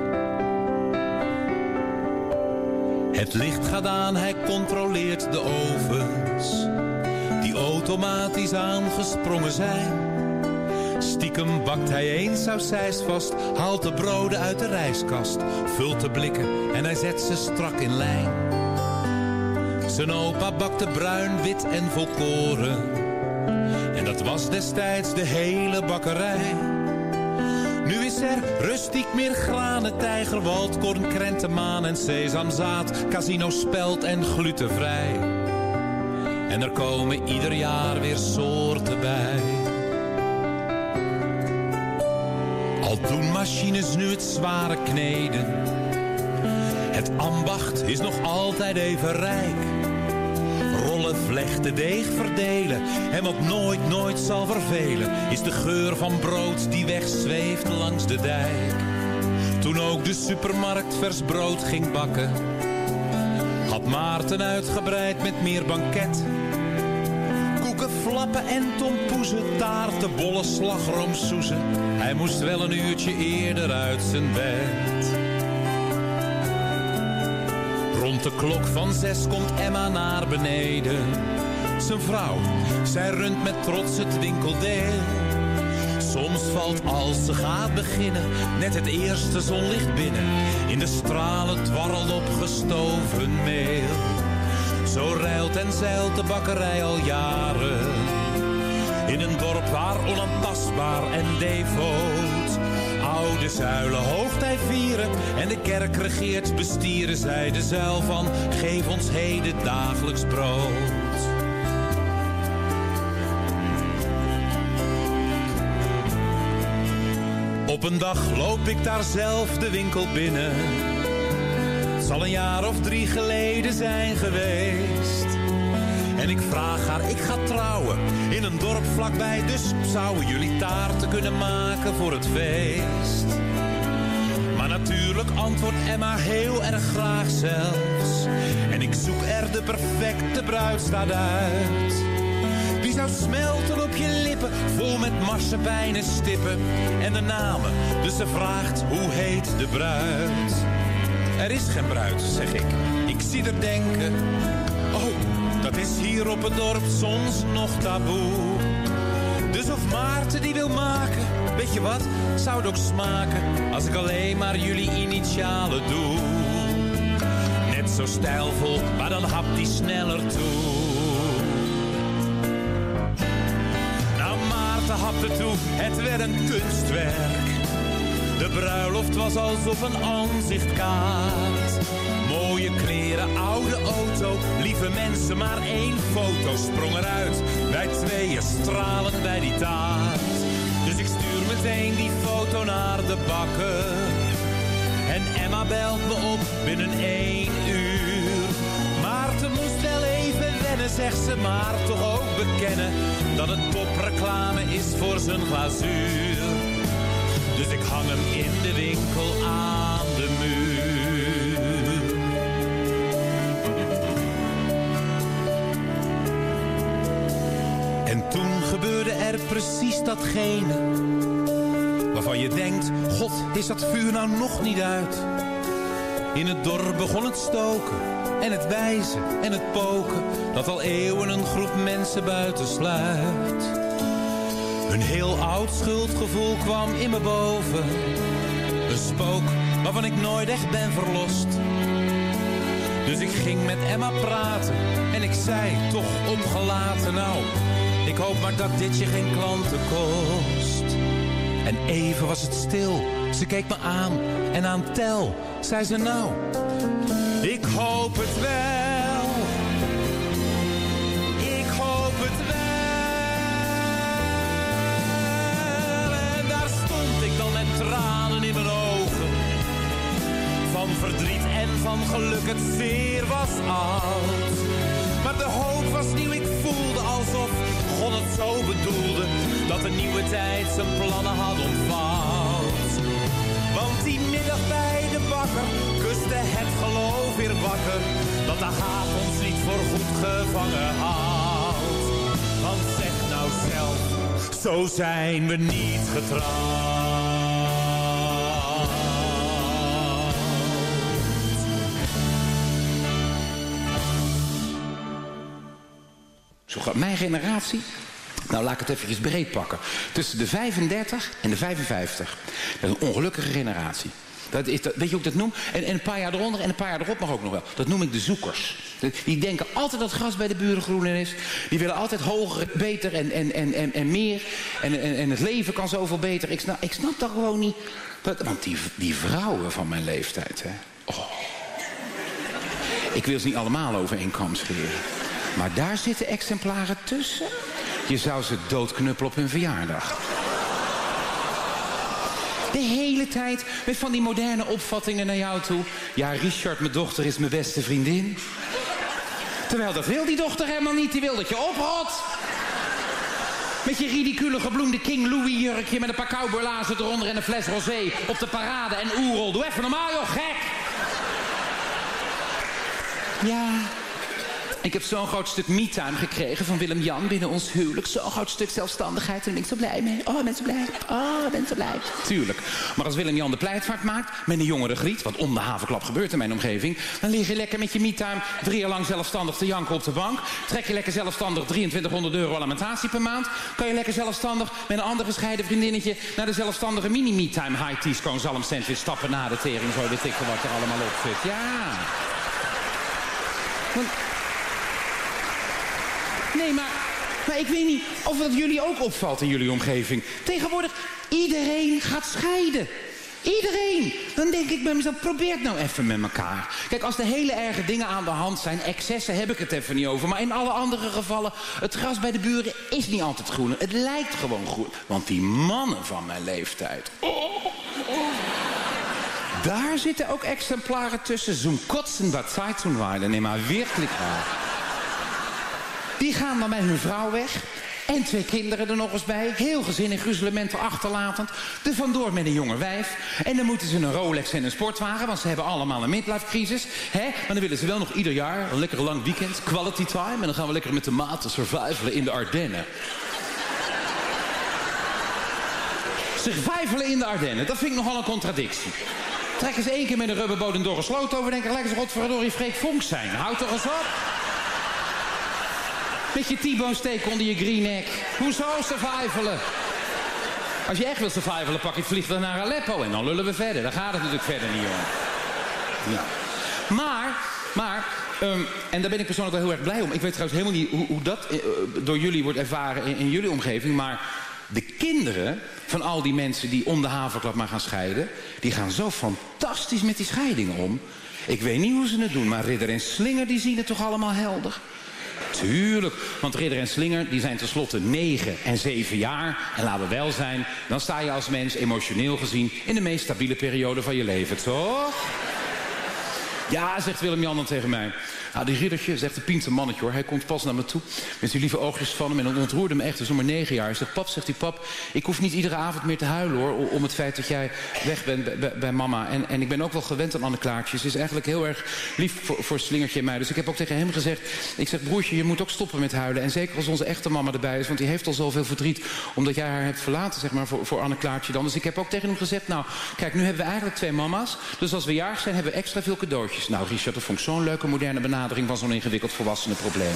Speaker 5: Het licht gaat aan, hij controleert de ovens die automatisch aangesprongen zijn. Stiekem bakt hij eens sausijs vast, haalt de broden uit de rijstkast, vult de blikken en hij zet ze strak in lijn. Zijn opa bakte bruin, wit en volkoren. En dat was destijds de hele bakkerij. Nu is er rustiek meer granen, tijger, waldkorn, krentenmaan en sesamzaad, casino, spelt en glutenvrij. En er komen ieder jaar weer soorten bij. Al doen machines nu het zware kneden. Het ambacht is nog altijd even rijk. Rollen, vlechten, deeg verdelen. En wat nooit zal vervelen, is de geur van brood die wegzweeft langs de dijk. Toen ook de supermarkt vers brood ging bakken, had Maarten uitgebreid met meer banket. Koeken, flappen en tompoezen, taarten, bollen, slagroomsoezen. Hij moest wel een uurtje eerder uit zijn bed. Rond de klok van 6 komt Emma naar beneden. Zijn vrouw, zij runt met trots het winkeldeel. Soms valt als ze gaat beginnen net het eerste zonlicht binnen. In de stralen dwarrelt opgestoven meel. Zo ruilt en zeilt de bakkerij al jaren. In een dorp waar onaantastbaar en devoot. Oude zuilen hoogtij vieren en de kerk regeert bestieren. Zij de zuil van geef ons heden dagelijks brood. Op een dag loop ik daar zelf de winkel binnen. Het zal een jaar of 3 geleden zijn geweest. En ik vraag haar, ik ga trouwen in een dorp vlakbij. Dus zouden jullie taarten kunnen maken voor het feest? Maar natuurlijk antwoordt Emma heel erg graag zelfs. En ik zoek er de perfecte bruidstaart uit. Die zou smelten op je lippen, vol met marsepein en stippen. En de namen, dus ze vraagt, hoe heet de bruid? Er is geen bruid, zeg ik. Ik zie er denken, oh, dat is hier op het dorp soms nog taboe. Dus of Maarten die wil maken, weet je wat, zou het ook smaken als ik alleen maar jullie initialen doe. Net zo stijlvol, maar dan hapt die sneller toe. Hapte toe, het werd een kunstwerk. De bruiloft was als op een aanzichtkaart. Mooie kleren, oude auto, lieve mensen, maar 1 foto sprong eruit. Wij tweeën stralend bij die taart. Dus ik stuur meteen die foto naar de bakker. En Emma belt me op binnen 1 uur. Maarten moest wel even wennen, zegt ze, maar toch ook bekennen dat het popreclame is voor zijn glazuur. Dus ik hang hem in de winkel aan de muur. En toen gebeurde er precies datgene waarvan je denkt, God, is dat vuur nou nog niet uit? In het dorp begon het stoken en het wijzen en het poken, dat al eeuwen een groep mensen buiten sluit. Een heel oud schuldgevoel kwam in me boven. Een spook waarvan ik nooit echt ben verlost. Dus ik ging met Emma praten en ik zei toch opgelaten, nou, ik hoop maar dat dit je geen klanten kost. En even was het stil, ze keek me aan en aan tel zei ze, nou, ik hoop het wel. Ik hoop het wel. En daar stond ik dan met tranen in mijn ogen. Van verdriet en van geluk, het zeer was oud. Maar de hoop was nieuw, ik voelde alsof God het zo bedoelde, dat de nieuwe tijd zijn plannen had ontvouwd. Want die middag bij de bakker kuste het geloof weer wakker, dat de haat ons niet voor goed gevangen houdt. Want zeg nou zelf, zo zijn we niet getrouwd.
Speaker 7: Zo gaat mijn generatie, nou laat ik het eventjes breed pakken, tussen de 35 en de 55. Dat is een ongelukkige generatie. Weet je hoe ik dat noem? En een paar jaar eronder en een paar jaar erop mag ook nog wel. Dat noem ik de zoekers. Die denken altijd dat het gras bij de buren groener is. Die willen altijd hoger, beter en meer. En het leven kan zoveel beter. Ik snap dat gewoon niet. Want die vrouwen van mijn leeftijd, hè. Oh. Ik wil ze niet allemaal over één kam scheren. Maar daar zitten exemplaren tussen. Je zou ze doodknuppelen op hun verjaardag.
Speaker 6: De hele tijd met van die moderne opvattingen naar jou toe. Ja, Richard, mijn dochter is mijn beste vriendin. Terwijl dat wil die dochter helemaal niet. Die wil dat je oprot. Met je ridicule gebloemde King Louis jurkje met een paar cowboylazen eronder en een fles rosé op de parade en oerol. Doe even normaal, joh, gek! Ja, ik heb zo'n groot stuk me-time gekregen van Willem-Jan binnen ons huwelijk. Zo'n groot stuk zelfstandigheid. En daar ben ik zo blij mee. Oh, ik ben zo blij. Oh, ik ben zo blij. Tuurlijk. Maar als Willem-Jan de pleitvaart maakt met een jongere griet, wat om de havenklap gebeurt in mijn omgeving, dan lig je lekker met je me-time 3 jaar lang zelfstandig te janken op de bank. Trek je lekker zelfstandig €2300 alimentatie per maand. Kan je lekker zelfstandig met een ander gescheiden vriendinnetje naar de zelfstandige mini-me-time high-tea scone zalm sandwich stappen na de tering. Zo weet ik veel wat er allemaal op zit. Ja. Want... Nee, maar ik weet niet of dat jullie ook opvalt in jullie omgeving. Tegenwoordig, iedereen gaat scheiden. Iedereen. Dan denk ik bij mezelf, probeer het nou even met elkaar. Kijk, als er hele erge dingen aan de hand zijn, excessen heb ik het even niet over. Maar in alle andere gevallen, het gras bij de buren is niet altijd groen. Het lijkt gewoon groen. Want die mannen van mijn leeftijd... Daar zitten ook exemplaren tussen. Zo'n kotzen wat Zeitungsweile. Nee, maar werkelijk waar. Die gaan dan met hun vrouw weg. En 2 kinderen er nog eens bij. Heel gezin in gruzelementen achterlatend. Er vandoor met een jonge wijf. En dan moeten ze een Rolex en een sportwagen. Want ze hebben allemaal een midlife crisis. Hè? Maar dan willen ze wel nog ieder jaar een lekker lang weekend. Quality time. En dan gaan we lekker met de maten survivalen in de Ardennen. Survivalen in de Ardennen. Dat vind ik nogal een contradictie. Trek eens 1 keer met een rubberboot een dorre sloot over. Denk ik, lijkt eens godverdorie Freek Vonk zijn. Houd toch eens op. Met je T-bone steak onder je greenneck. Hoezo survivalen? Als je echt wil survivalen, pak je het vliegtuig naar Aleppo. En dan lullen we verder. Dan gaat het natuurlijk verder niet, jongen. Ja. Maar, en daar ben ik persoonlijk wel heel erg blij om. Ik weet trouwens helemaal niet hoe dat door jullie wordt ervaren in jullie omgeving. Maar de kinderen van al die mensen die om de haverklap maar gaan scheiden, die gaan zo fantastisch met die scheidingen om. Ik weet niet hoe ze het doen, maar Ridder en Slinger die zien het toch allemaal helder. Tuurlijk, want Ridder en Slinger die zijn tenslotte 9 en 7 jaar. En laten we wel zijn, dan sta je als mens emotioneel gezien in de meest stabiele periode van je leven, toch? Ja, zegt Willem-Jan dan tegen mij. Nou, die Riddertje is echt een pinter mannetje, hoor. Hij komt pas naar me toe met die lieve oogjes van hem. En dan ontroerde me echt, dus maar 9 jaar. Hij zegt, pap, zegt hij, pap, ik hoef niet iedere avond meer te huilen, hoor. Om het feit dat jij weg bent bij mama. En ik ben ook wel gewend aan Anne-Klaartje. Ze is eigenlijk heel erg lief voor Slingertje en mij. Dus ik heb ook tegen hem gezegd, ik zeg, broertje, je moet ook stoppen met huilen. En zeker als onze echte mama erbij is, want die heeft al zoveel verdriet omdat jij haar hebt verlaten, zeg maar, voor Anne-Klaartje dan. Dus ik heb ook tegen hem gezegd, nou, kijk, nu hebben we eigenlijk 2 mama's. Dus als we jarig zijn, hebben we extra veel cadeautjes. Nou, Richard, dat vond ik zo'n leuke moderne benadering van zo'n ingewikkeld volwassenenprobleem.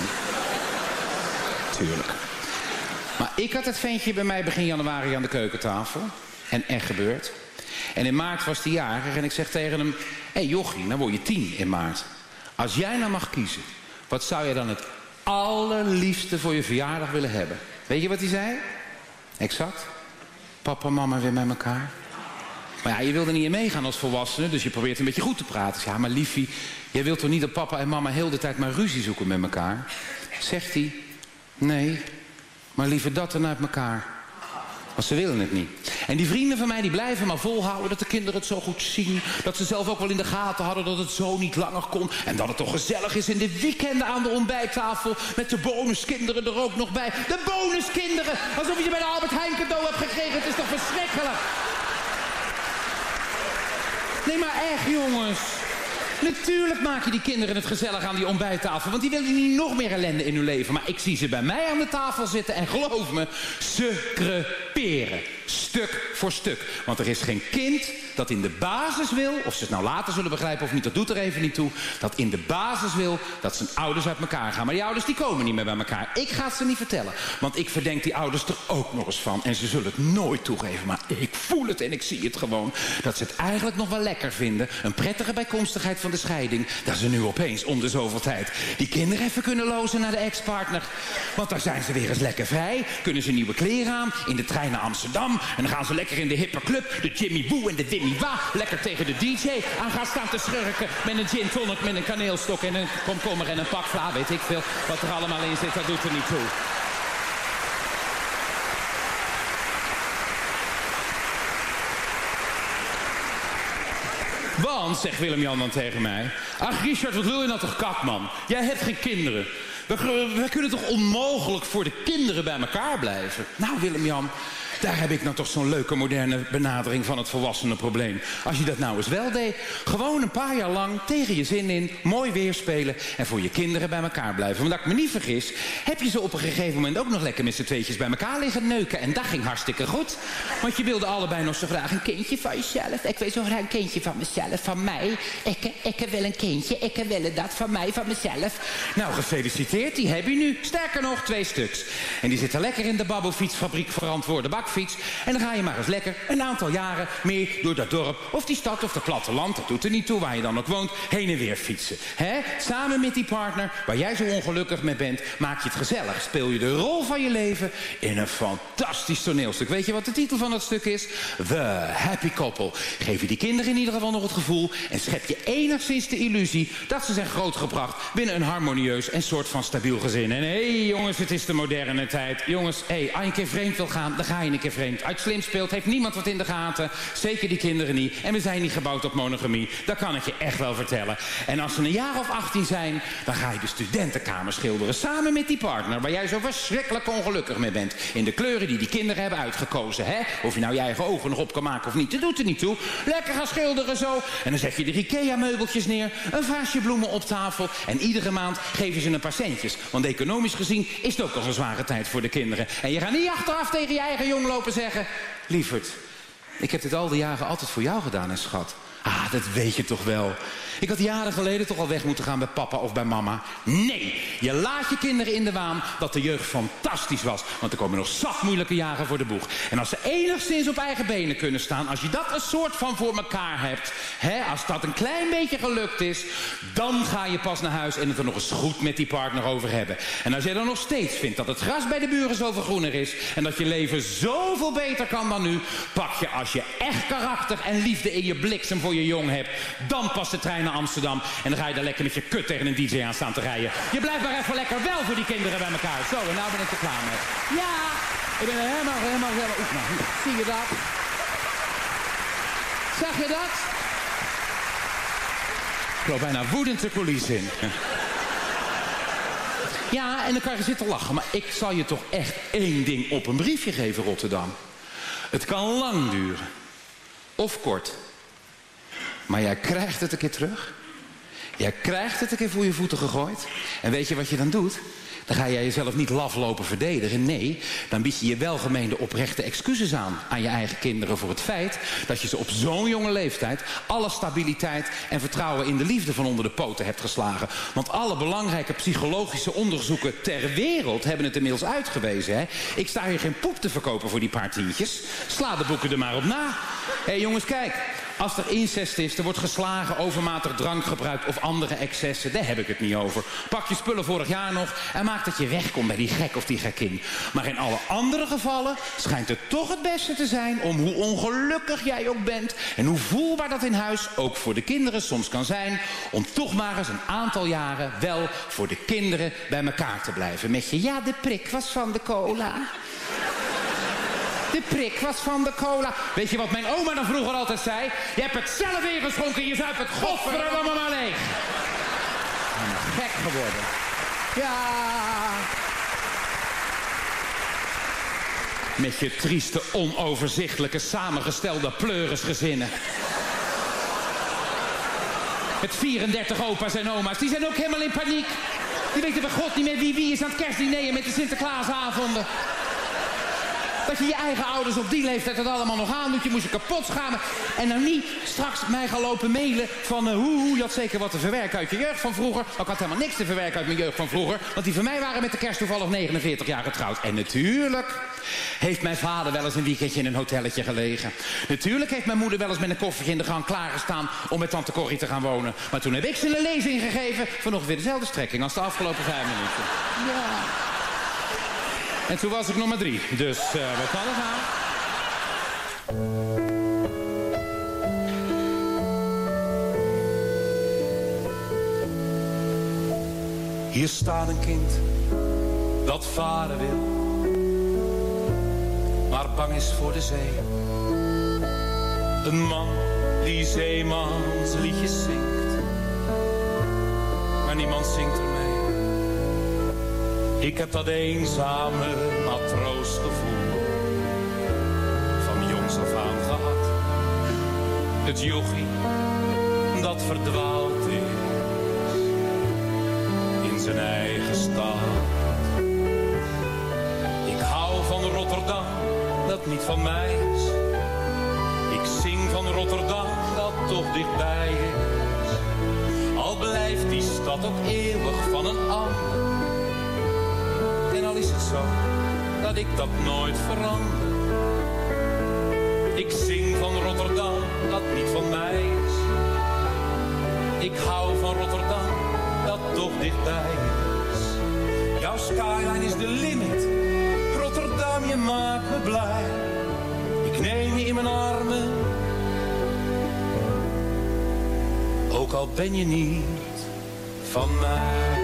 Speaker 6: Tuurlijk. Maar ik had het ventje bij mij begin januari aan de keukentafel. En echt gebeurd. En in maart was hij jarig en ik zeg tegen hem, hé jochie, nou word je 10 in maart. Als jij nou mag kiezen, wat zou je dan het allerliefste voor je verjaardag willen hebben? Weet je wat hij zei? Exact. Papa en mama weer met elkaar. Maar ja, je wilde niet in meegaan als volwassene, dus je probeert een beetje goed te praten. Ja, maar liefie, jij wilt toch niet dat papa en mama heel de tijd maar ruzie zoeken met elkaar? Zegt hij, nee, maar liever dat dan uit elkaar. Want ze willen het niet. En die vrienden van mij die blijven maar volhouden dat de kinderen het zo goed zien. Dat ze zelf ook wel in de gaten hadden dat het zo niet langer kon. En dat het toch gezellig is in de weekenden aan de ontbijttafel. Met de bonuskinderen er ook nog bij. De bonuskinderen! Alsof je bij de Albert Heijn cadeau hebt gekregen. Het is toch verschrikkelijk? Nee, maar echt, jongens. Natuurlijk maak je die kinderen het gezellig aan die ontbijttafel. Want die willen niet nog meer ellende in hun leven. Maar ik zie ze bij mij aan de tafel zitten. En geloof me, ze creperen. Stuk voor stuk. Want er is geen kind dat in de basis wil, of ze het nou later zullen begrijpen of niet, dat doet er even niet toe, dat in de basis wil dat zijn ouders uit elkaar gaan. Maar die ouders die komen niet meer bij elkaar. Ik ga het ze niet vertellen. Want ik verdenk die ouders er ook nog eens van. En ze zullen het nooit toegeven. Maar ik voel het en ik zie het gewoon. Dat ze het eigenlijk nog wel lekker vinden. Een prettige bijkomstigheid van de scheiding. Dat ze nu opeens om de zoveel tijd die kinderen even kunnen lozen naar de ex-partner. Want daar zijn ze weer eens lekker vrij. Kunnen ze nieuwe kleren aan. In de trein naar Amsterdam. En dan gaan ze lekker in de hippe club. De Jimmy Woo en de Wimmy Wa. Lekker tegen de DJ aan gaan staan te schurken. Met een gin tonic, met een kaneelstok en een komkommer en een pak vla. Weet ik veel wat er allemaal in zit. Dat doet er niet toe.
Speaker 5: Want, zegt Willem-Jan dan tegen mij... Ach, Richard, wat wil je nou toch kak, man? Jij hebt geen kinderen. We kunnen toch onmogelijk voor de kinderen bij elkaar blijven? Nou, Willem-Jan... Daar heb ik nou toch zo'n leuke moderne benadering van het volwassenenprobleem. Als je dat nou eens wel deed. Gewoon een paar jaar lang tegen je zin in. Mooi weerspelen. En voor je kinderen bij elkaar blijven. Want dat ik me niet vergis. Heb je ze op een gegeven moment ook nog lekker met z'n tweetjes bij elkaar liggen neuken. En dat ging hartstikke goed. Want je wilde allebei nog zo graag een kindje van jezelf. Ik wil zo graag een kindje van mezelf. Van mij. Ik wil een kindje. Ik wil dat van mij, van mezelf. Nou, gefeliciteerd. Die heb je nu. Sterker nog, 2 stuks. En die zitten lekker in de Babbo-fietsfabriek verantwoorde bakfiets. En dan ga je maar eens lekker een aantal jaren meer door dat dorp of die stad of dat platteland, dat doet er niet toe waar je dan ook woont, heen en weer fietsen. Hè? Samen met die partner waar jij zo ongelukkig mee bent, maak je het gezellig. Speel je de rol van je leven in een fantastisch toneelstuk. Weet je wat de titel van dat stuk is? The Happy Couple. Geef je die kinderen in ieder geval nog het gevoel en schep je enigszins de illusie dat ze zijn grootgebracht binnen een harmonieus en soort van stabiel gezin. En hé jongens, het is de moderne tijd. Jongens, als je een keer vreemd wil gaan, dan ga je een keer vreemd. Uit slim speelt, heeft niemand wat in de gaten. Zeker die kinderen niet. En we zijn niet gebouwd op monogamie. Dat kan ik je echt wel vertellen. En als ze een jaar of 18 zijn, dan ga je de studentenkamer schilderen. Samen met die partner, waar jij zo verschrikkelijk ongelukkig mee bent. In de kleuren die die kinderen hebben uitgekozen. Hè? Of je nou je eigen ogen nog op kan maken of niet, dat doet er niet toe. Lekker gaan schilderen zo. En dan zet je de IKEA-meubeltjes neer. Een vaasje bloemen op tafel. En iedere maand geven ze een paar centjes. Want economisch gezien is het ook al een zware tijd voor de kinderen. En je gaat niet achteraf tegen je eigen jong lopen zeggen... Lieverd, ik heb dit al die jaren altijd voor jou gedaan, hè, schat. Ah, dat weet je toch wel. Ik had jaren geleden toch al weg moeten gaan bij papa of bij mama. Nee, je laat je kinderen in de waan dat de jeugd fantastisch was. Want er komen nog zat moeilijke jaren voor de boeg. En als ze enigszins op eigen benen kunnen staan... als je dat een soort van voor elkaar hebt... Hè, als dat een klein beetje gelukt is... dan ga je pas naar huis en het er nog eens goed met die partner over hebben. En als jij dan nog steeds vindt dat het gras bij de buren zoveel groener is... en dat je leven zoveel beter kan dan nu... pak je als je echt karakter en liefde in je bliksem voor je jong hebt... dan past de trein naar Amsterdam en dan ga je daar lekker met je kut tegen een DJ aan staan te rijden. Je blijft maar even lekker wel voor die kinderen bij elkaar. Zo, en nou ben ik er klaar mee. Ja, ik ben er helemaal... Oef, nou, zie je dat? Zag je dat? Ik loop bijna woedend de coulissen in. Ja, en dan kan je zitten lachen, maar ik zal je toch echt 1 ding op een briefje geven, Rotterdam. Het kan lang duren. Of kort. Maar jij krijgt het een keer terug. Jij krijgt het een keer voor je voeten gegooid. En weet je wat je dan doet? Dan ga jij jezelf niet laf lopen verdedigen. Nee, dan bied je je welgemeende oprechte excuses aan je eigen kinderen voor het feit dat je ze op zo'n jonge leeftijd alle stabiliteit en vertrouwen in de liefde van onder de poten hebt geslagen. Want alle belangrijke psychologische onderzoeken ter wereld hebben het inmiddels uitgewezen. Hè? Ik sta hier geen poep te verkopen voor die paar tientjes. Sla de boeken er maar op na. Hé jongens, kijk. Als er incest is, er wordt geslagen, overmatig drankgebruik of andere excessen, daar heb ik het niet over. Pak je spullen vorig jaar nog en maak dat je wegkomt bij die gek of die gekkin. Maar in alle andere gevallen schijnt het toch het beste te zijn om hoe ongelukkig jij ook bent en hoe voelbaar dat in huis ook voor de kinderen soms kan zijn, om toch maar eens een aantal jaren wel voor de kinderen bij elkaar te blijven. Met je, ja, de prik was van de cola. De prik was van de cola. Weet je wat mijn oma dan vroeger altijd zei? Je hebt het zelf ingeschonken, je zuipt het godverdomme maar leeg. Ik ben gek geworden. Ja. Met je trieste, onoverzichtelijke, samengestelde pleurisgezinnen. Met 34 opa's en oma's, die zijn ook helemaal in paniek. Die weten bij God niet meer wie is aan het kerstdiner met de Sinterklaasavonden. Dat je je eigen ouders op die leeftijd het allemaal nog aan doet. Je moest je kapot schamen. En nou niet straks mij gaan lopen mailen van... je had zeker wat te verwerken uit je jeugd van vroeger. Ik had helemaal niks te verwerken uit mijn jeugd van vroeger. Want die van mij waren met de kerst toevallig 49 jaar getrouwd. En natuurlijk heeft mijn vader wel eens een weekendje in een hotelletje gelegen. Natuurlijk heeft mijn moeder wel eens met een koffertje in de gang klaargestaan... om met tante Corrie te gaan wonen. Maar toen heb ik ze een lezing gegeven... van ongeveer dezelfde strekking als de afgelopen 5 minuten. Ja... En toen was ik nog maar 3, dus wat kan er gaan? Hier staat een kind dat varen wil, maar bang is voor de zee. Een man die zeemansliedjes zingt, maar niemand zingt er mee. Ik heb dat eenzame matroosgevoel van jongs af aan gehad. Het jochie dat verdwaald is in zijn eigen stad. Ik hou van Rotterdam, dat niet van mij is. Ik zing van Rotterdam, dat toch dichtbij is. Al blijft die stad ook eeuwig van een ander. En al is het zo, dat ik dat nooit verander. Ik zing van Rotterdam, dat niet van mij is. Ik hou van Rotterdam, dat toch dichtbij is. Jouw skyline is de limit. Rotterdam, je maakt me blij. Ik neem je in mijn armen. Ook al ben je niet van mij.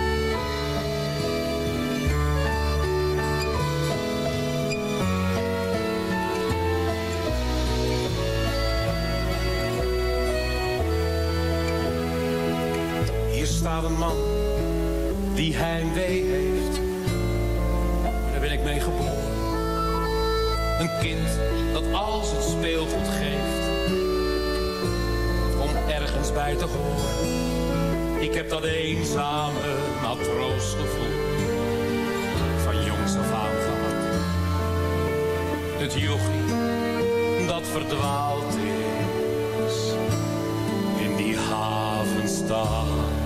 Speaker 5: Hier staat een man die heimwee heeft. Daar ben ik mee geboren. Een kind dat al zijn speelgoed geeft om ergens bij te horen. Ik heb dat eenzame matroosgevoel van jongs af aan gehad. Het jochie dat verdwaald is in die havenstad.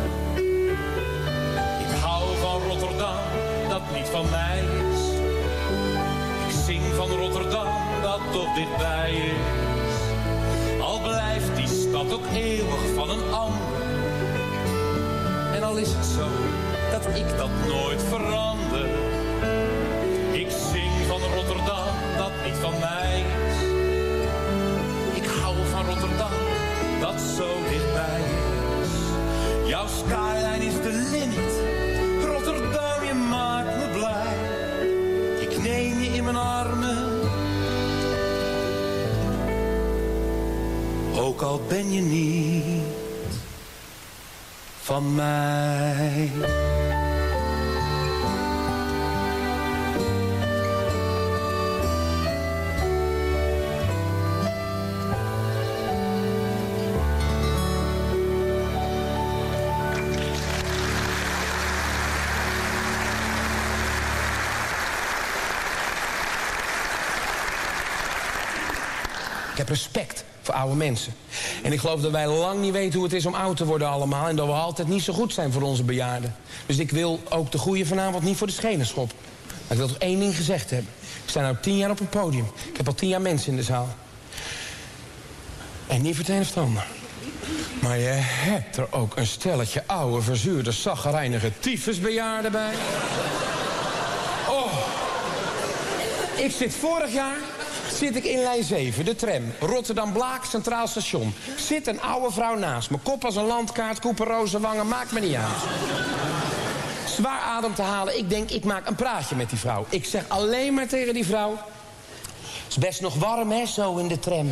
Speaker 5: Ik hou van Rotterdam, dat niet van mij is. Ik zing van Rotterdam, dat toch dichtbij is. Al blijft die stad ook eeuwig van een ander. En al is het zo, dat ik dat nooit verander. Ik zing van Rotterdam, dat niet van mij is. Ik hou van Rotterdam, dat zo dichtbij is. Jouw skyline is de limit. Rotterdam, je maakt me blij. Ik neem je in mijn armen. Ook al ben je niet van mij. Ik heb respect voor oude mensen. En ik geloof dat wij lang niet weten hoe het is om oud te worden allemaal. En dat we altijd niet zo goed zijn voor onze bejaarden. Dus ik wil ook de goeie vanavond niet voor de schenen schoppen. Maar ik wil toch één ding gezegd hebben. Ik sta nu 10 jaar op een podium. Ik heb al 10 jaar mensen in de zaal. En niet voor het een of het ander. Maar je hebt er ook een stelletje oude, verzuurde, chagrijnige tyfusbejaarden bij. Oh. Ik zit vorig jaar... zit ik in lijn 7, de tram. Rotterdam-Blaak, Centraal Station. Zit een oude vrouw naast me. Kop als een landkaart, koeperroze wangen, maakt me niet uit. Zwaar adem te halen. Ik denk, ik maak een praatje met die vrouw. Ik zeg alleen maar tegen die vrouw... Het is best nog warm, hè, zo in de tram.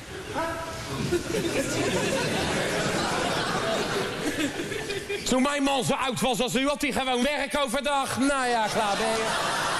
Speaker 5: Toen mijn man zo oud was als u, had hij gewoon werk overdag. Nou ja, klaar ben je.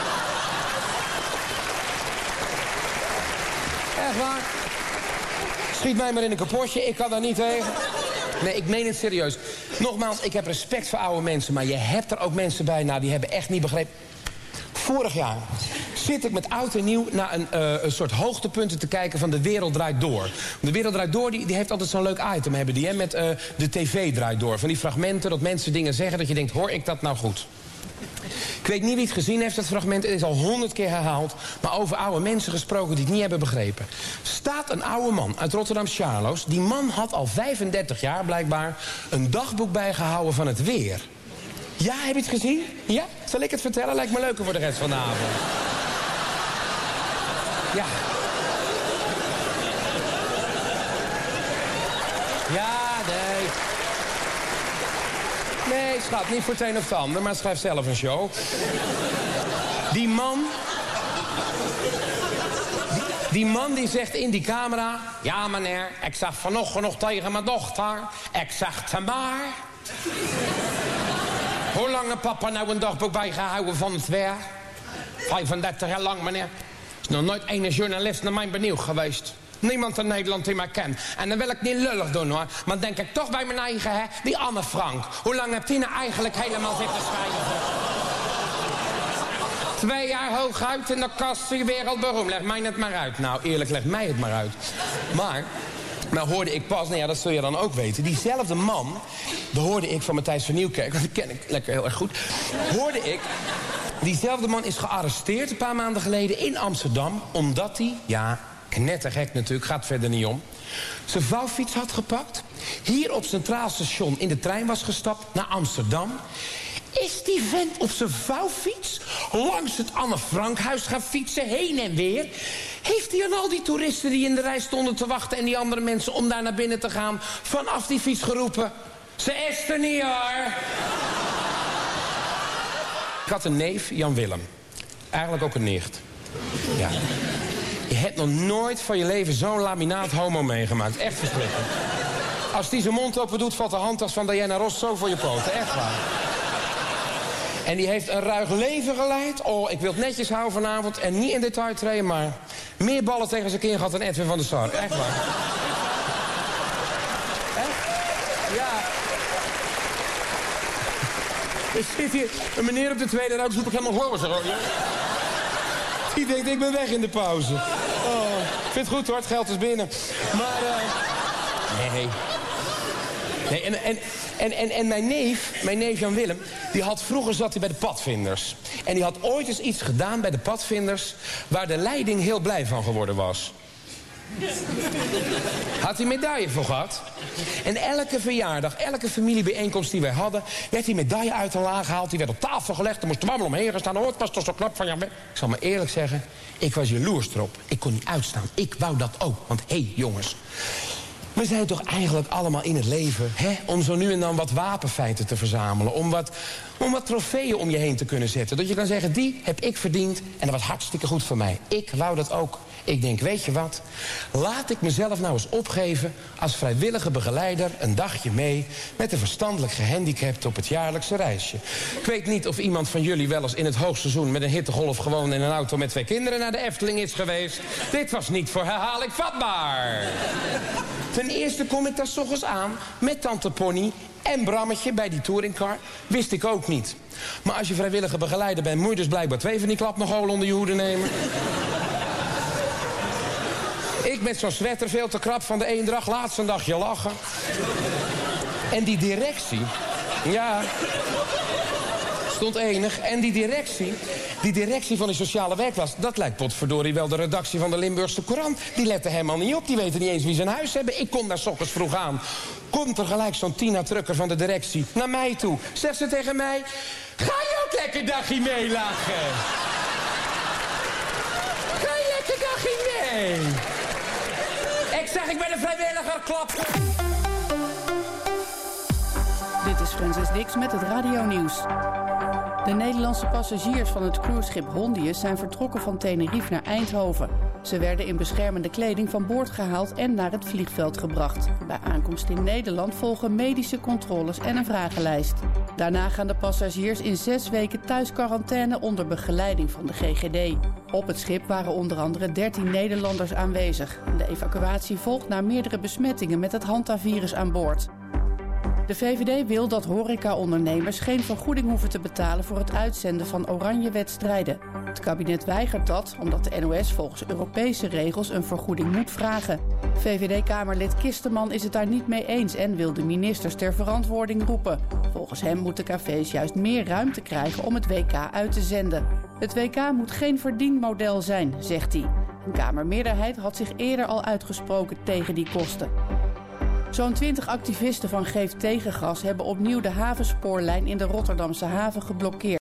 Speaker 5: Echt waar. Schiet mij maar in een kapotje, ik kan daar niet tegen. Nee, ik meen het serieus. Nogmaals, ik heb respect voor oude mensen... maar je hebt er ook mensen bij, nou, die hebben echt niet begrepen... Vorig jaar zit ik met oud en nieuw naar een soort hoogtepunten te kijken van De Wereld Draait Door. De Wereld Draait Door die heeft altijd zo'n leuk item, hebben die, hè, met de tv draait door. Van die fragmenten dat mensen dingen zeggen dat je denkt, hoor ik dat nou goed? Ik weet niet wie het gezien heeft, dat fragment. Het is al 100 keer herhaald. Maar over oude mensen gesproken die het niet hebben begrepen. Staat een oude man uit Rotterdam-Charloes. Die man had al 35 jaar blijkbaar een dagboek bijgehouden van het weer. Ja, heb je het gezien? Ja? Zal ik het vertellen? Lijkt me leuker voor de rest van de avond. Ja. Ja, nee. Nee, schat, niet voor het een of het ander, maar schrijf zelf een show. Die man...
Speaker 7: Die man die zegt in die camera... Ja, meneer, ik zag vanochtend nog tegen mijn dochter. Ik zeg te maar... Hoe lang heeft papa nou een dagboek bijgehouden van het weer? 35 jaar lang, meneer. Is nog nooit ene journalist naar mij benieuwd geweest. Niemand in Nederland die mij kent. En dan wil ik niet lullig doen, hoor. Maar denk ik toch bij mijn eigen, hè? Die Anne Frank. Hoe lang heeft die nou eigenlijk helemaal zitten schrijven? 2 jaar hooguit in de kast, wereldberoemd. Leg mij het maar uit. Nou, eerlijk, leg mij het maar uit. Maar hoorde ik pas, nou ja, dat zul je dan ook weten... diezelfde man, dat hoorde ik van Matthijs van Nieuwkerk... want die ken ik lekker heel erg goed... hoorde ik, diezelfde man is gearresteerd een paar maanden geleden in Amsterdam... omdat hij, ja, knettergek natuurlijk, gaat verder niet om... zijn vouwfiets had gepakt... hier op Centraal Station in de trein was gestapt naar Amsterdam... is die vent op zijn vouwfiets langs het Anne Frankhuis gaan fietsen, heen en weer... heeft hij aan al die toeristen die in de rij stonden te wachten... en die andere mensen om daar naar binnen te gaan... vanaf die fiets geroepen... Ze is er niet, hoor! Ik had een neef, Jan Willem. Eigenlijk ook een nicht. Ja. Je hebt nog nooit van je leven zo'n laminaat homo meegemaakt. Echt verschrikkelijk. Als die zijn mond open doet, valt de handtas van Diana Ross zo voor je poten. Echt waar. En die heeft een ruig leven geleid. Oh, ik wil het netjes houden vanavond en niet in detail treden, maar... meer ballen tegen zijn kin gehad dan Edwin van der Sar. Echt waar. Echt? Ja. Er zit hier een meneer op de tweede rij, zoek ik helemaal voor me. Die denkt, ik ben weg in de pauze. Oh, ik vind het goed hoor, het geld is binnen. Maar, nee. Nee, en mijn neef Jan Willem, vroeger zat hij bij de padvinders. En die had ooit eens iets gedaan bij de padvinders... waar de leiding heel blij van geworden was. Had hij medaille voor gehad. En elke verjaardag, elke familiebijeenkomst die wij hadden... werd die medaille uit de laag gehaald, die werd op tafel gelegd... er moest er allemaal omheen gaan staan, oh, het was toch zo knap van jou. Ik zal maar eerlijk zeggen, ik was jaloers erop. Ik kon niet uitstaan, ik wou dat ook. Want hé, jongens... we zijn toch eigenlijk allemaal in het leven... hè, om zo nu en dan wat wapenfeiten te verzamelen... om wat trofeeën om je heen te kunnen zetten. Dat je kan zeggen, die heb ik verdiend en dat was hartstikke goed voor mij. Ik wou dat ook. Ik denk, weet je wat? Laat ik mezelf nou eens opgeven als vrijwillige begeleider... een dagje mee met een verstandelijk gehandicapte op het jaarlijkse reisje. Ik weet niet of iemand van jullie wel eens in het hoogseizoen... met een hittegolf gewoon in een auto met 2 kinderen naar de Efteling is geweest. Dit was niet voor herhaling vatbaar. Ten eerste kom ik daar 's ochtends aan met tante Pony en Brammetje bij die touringcar. Wist ik ook niet. Maar als je vrijwillige begeleider bent, moet je dus blijkbaar 2 van die klapnogolen onder je hoede nemen. Ik met zo'n sweater veel te krap van de eendracht, laatst een dagje lachen. En die directie, ja, stond enig. En die directie van de sociale werkplaats... dat lijkt potverdorie wel de redactie van de Limburgse Courant. Die letten helemaal niet op, die weten niet eens wie ze een huis hebben. Ik kom daar 's ochtends vroeg aan. Komt er gelijk zo'n Tina Trucker van de directie naar mij toe. Zegt ze tegen mij... Ga je ook lekker dagje meelachen? Ga je lekker dagje mee? Ik zeg, ik ben een vrijwilliger, klap.
Speaker 9: Dit is Francis Dix met het Radio-nieuws. De Nederlandse passagiers van het cruiseschip Hondius zijn vertrokken van Tenerife naar Eindhoven. Ze werden in beschermende kleding van boord gehaald en naar het vliegveld gebracht. Bij aankomst in Nederland volgen medische controles en een vragenlijst. Daarna gaan de passagiers in 6 weken thuisquarantaine onder begeleiding van de GGD. Op het schip waren onder andere 13 Nederlanders aanwezig. De evacuatie volgt na meerdere besmettingen met het Hantavirus aan boord. De VVD wil dat horecaondernemers geen vergoeding hoeven te betalen voor het uitzenden van Oranje-wedstrijden. Het kabinet weigert dat omdat de NOS volgens Europese regels een vergoeding moet vragen. VVD-kamerlid Kisterman is het daar niet mee eens en wil de ministers ter verantwoording roepen. Volgens hem moeten cafés juist meer ruimte krijgen om het WK uit te zenden. Het WK moet geen verdienmodel zijn, zegt hij. Een Kamermeerderheid had zich eerder al uitgesproken tegen die kosten. Zo'n 20 activisten van Geef Tegengas hebben opnieuw de havenspoorlijn in de Rotterdamse haven geblokkeerd.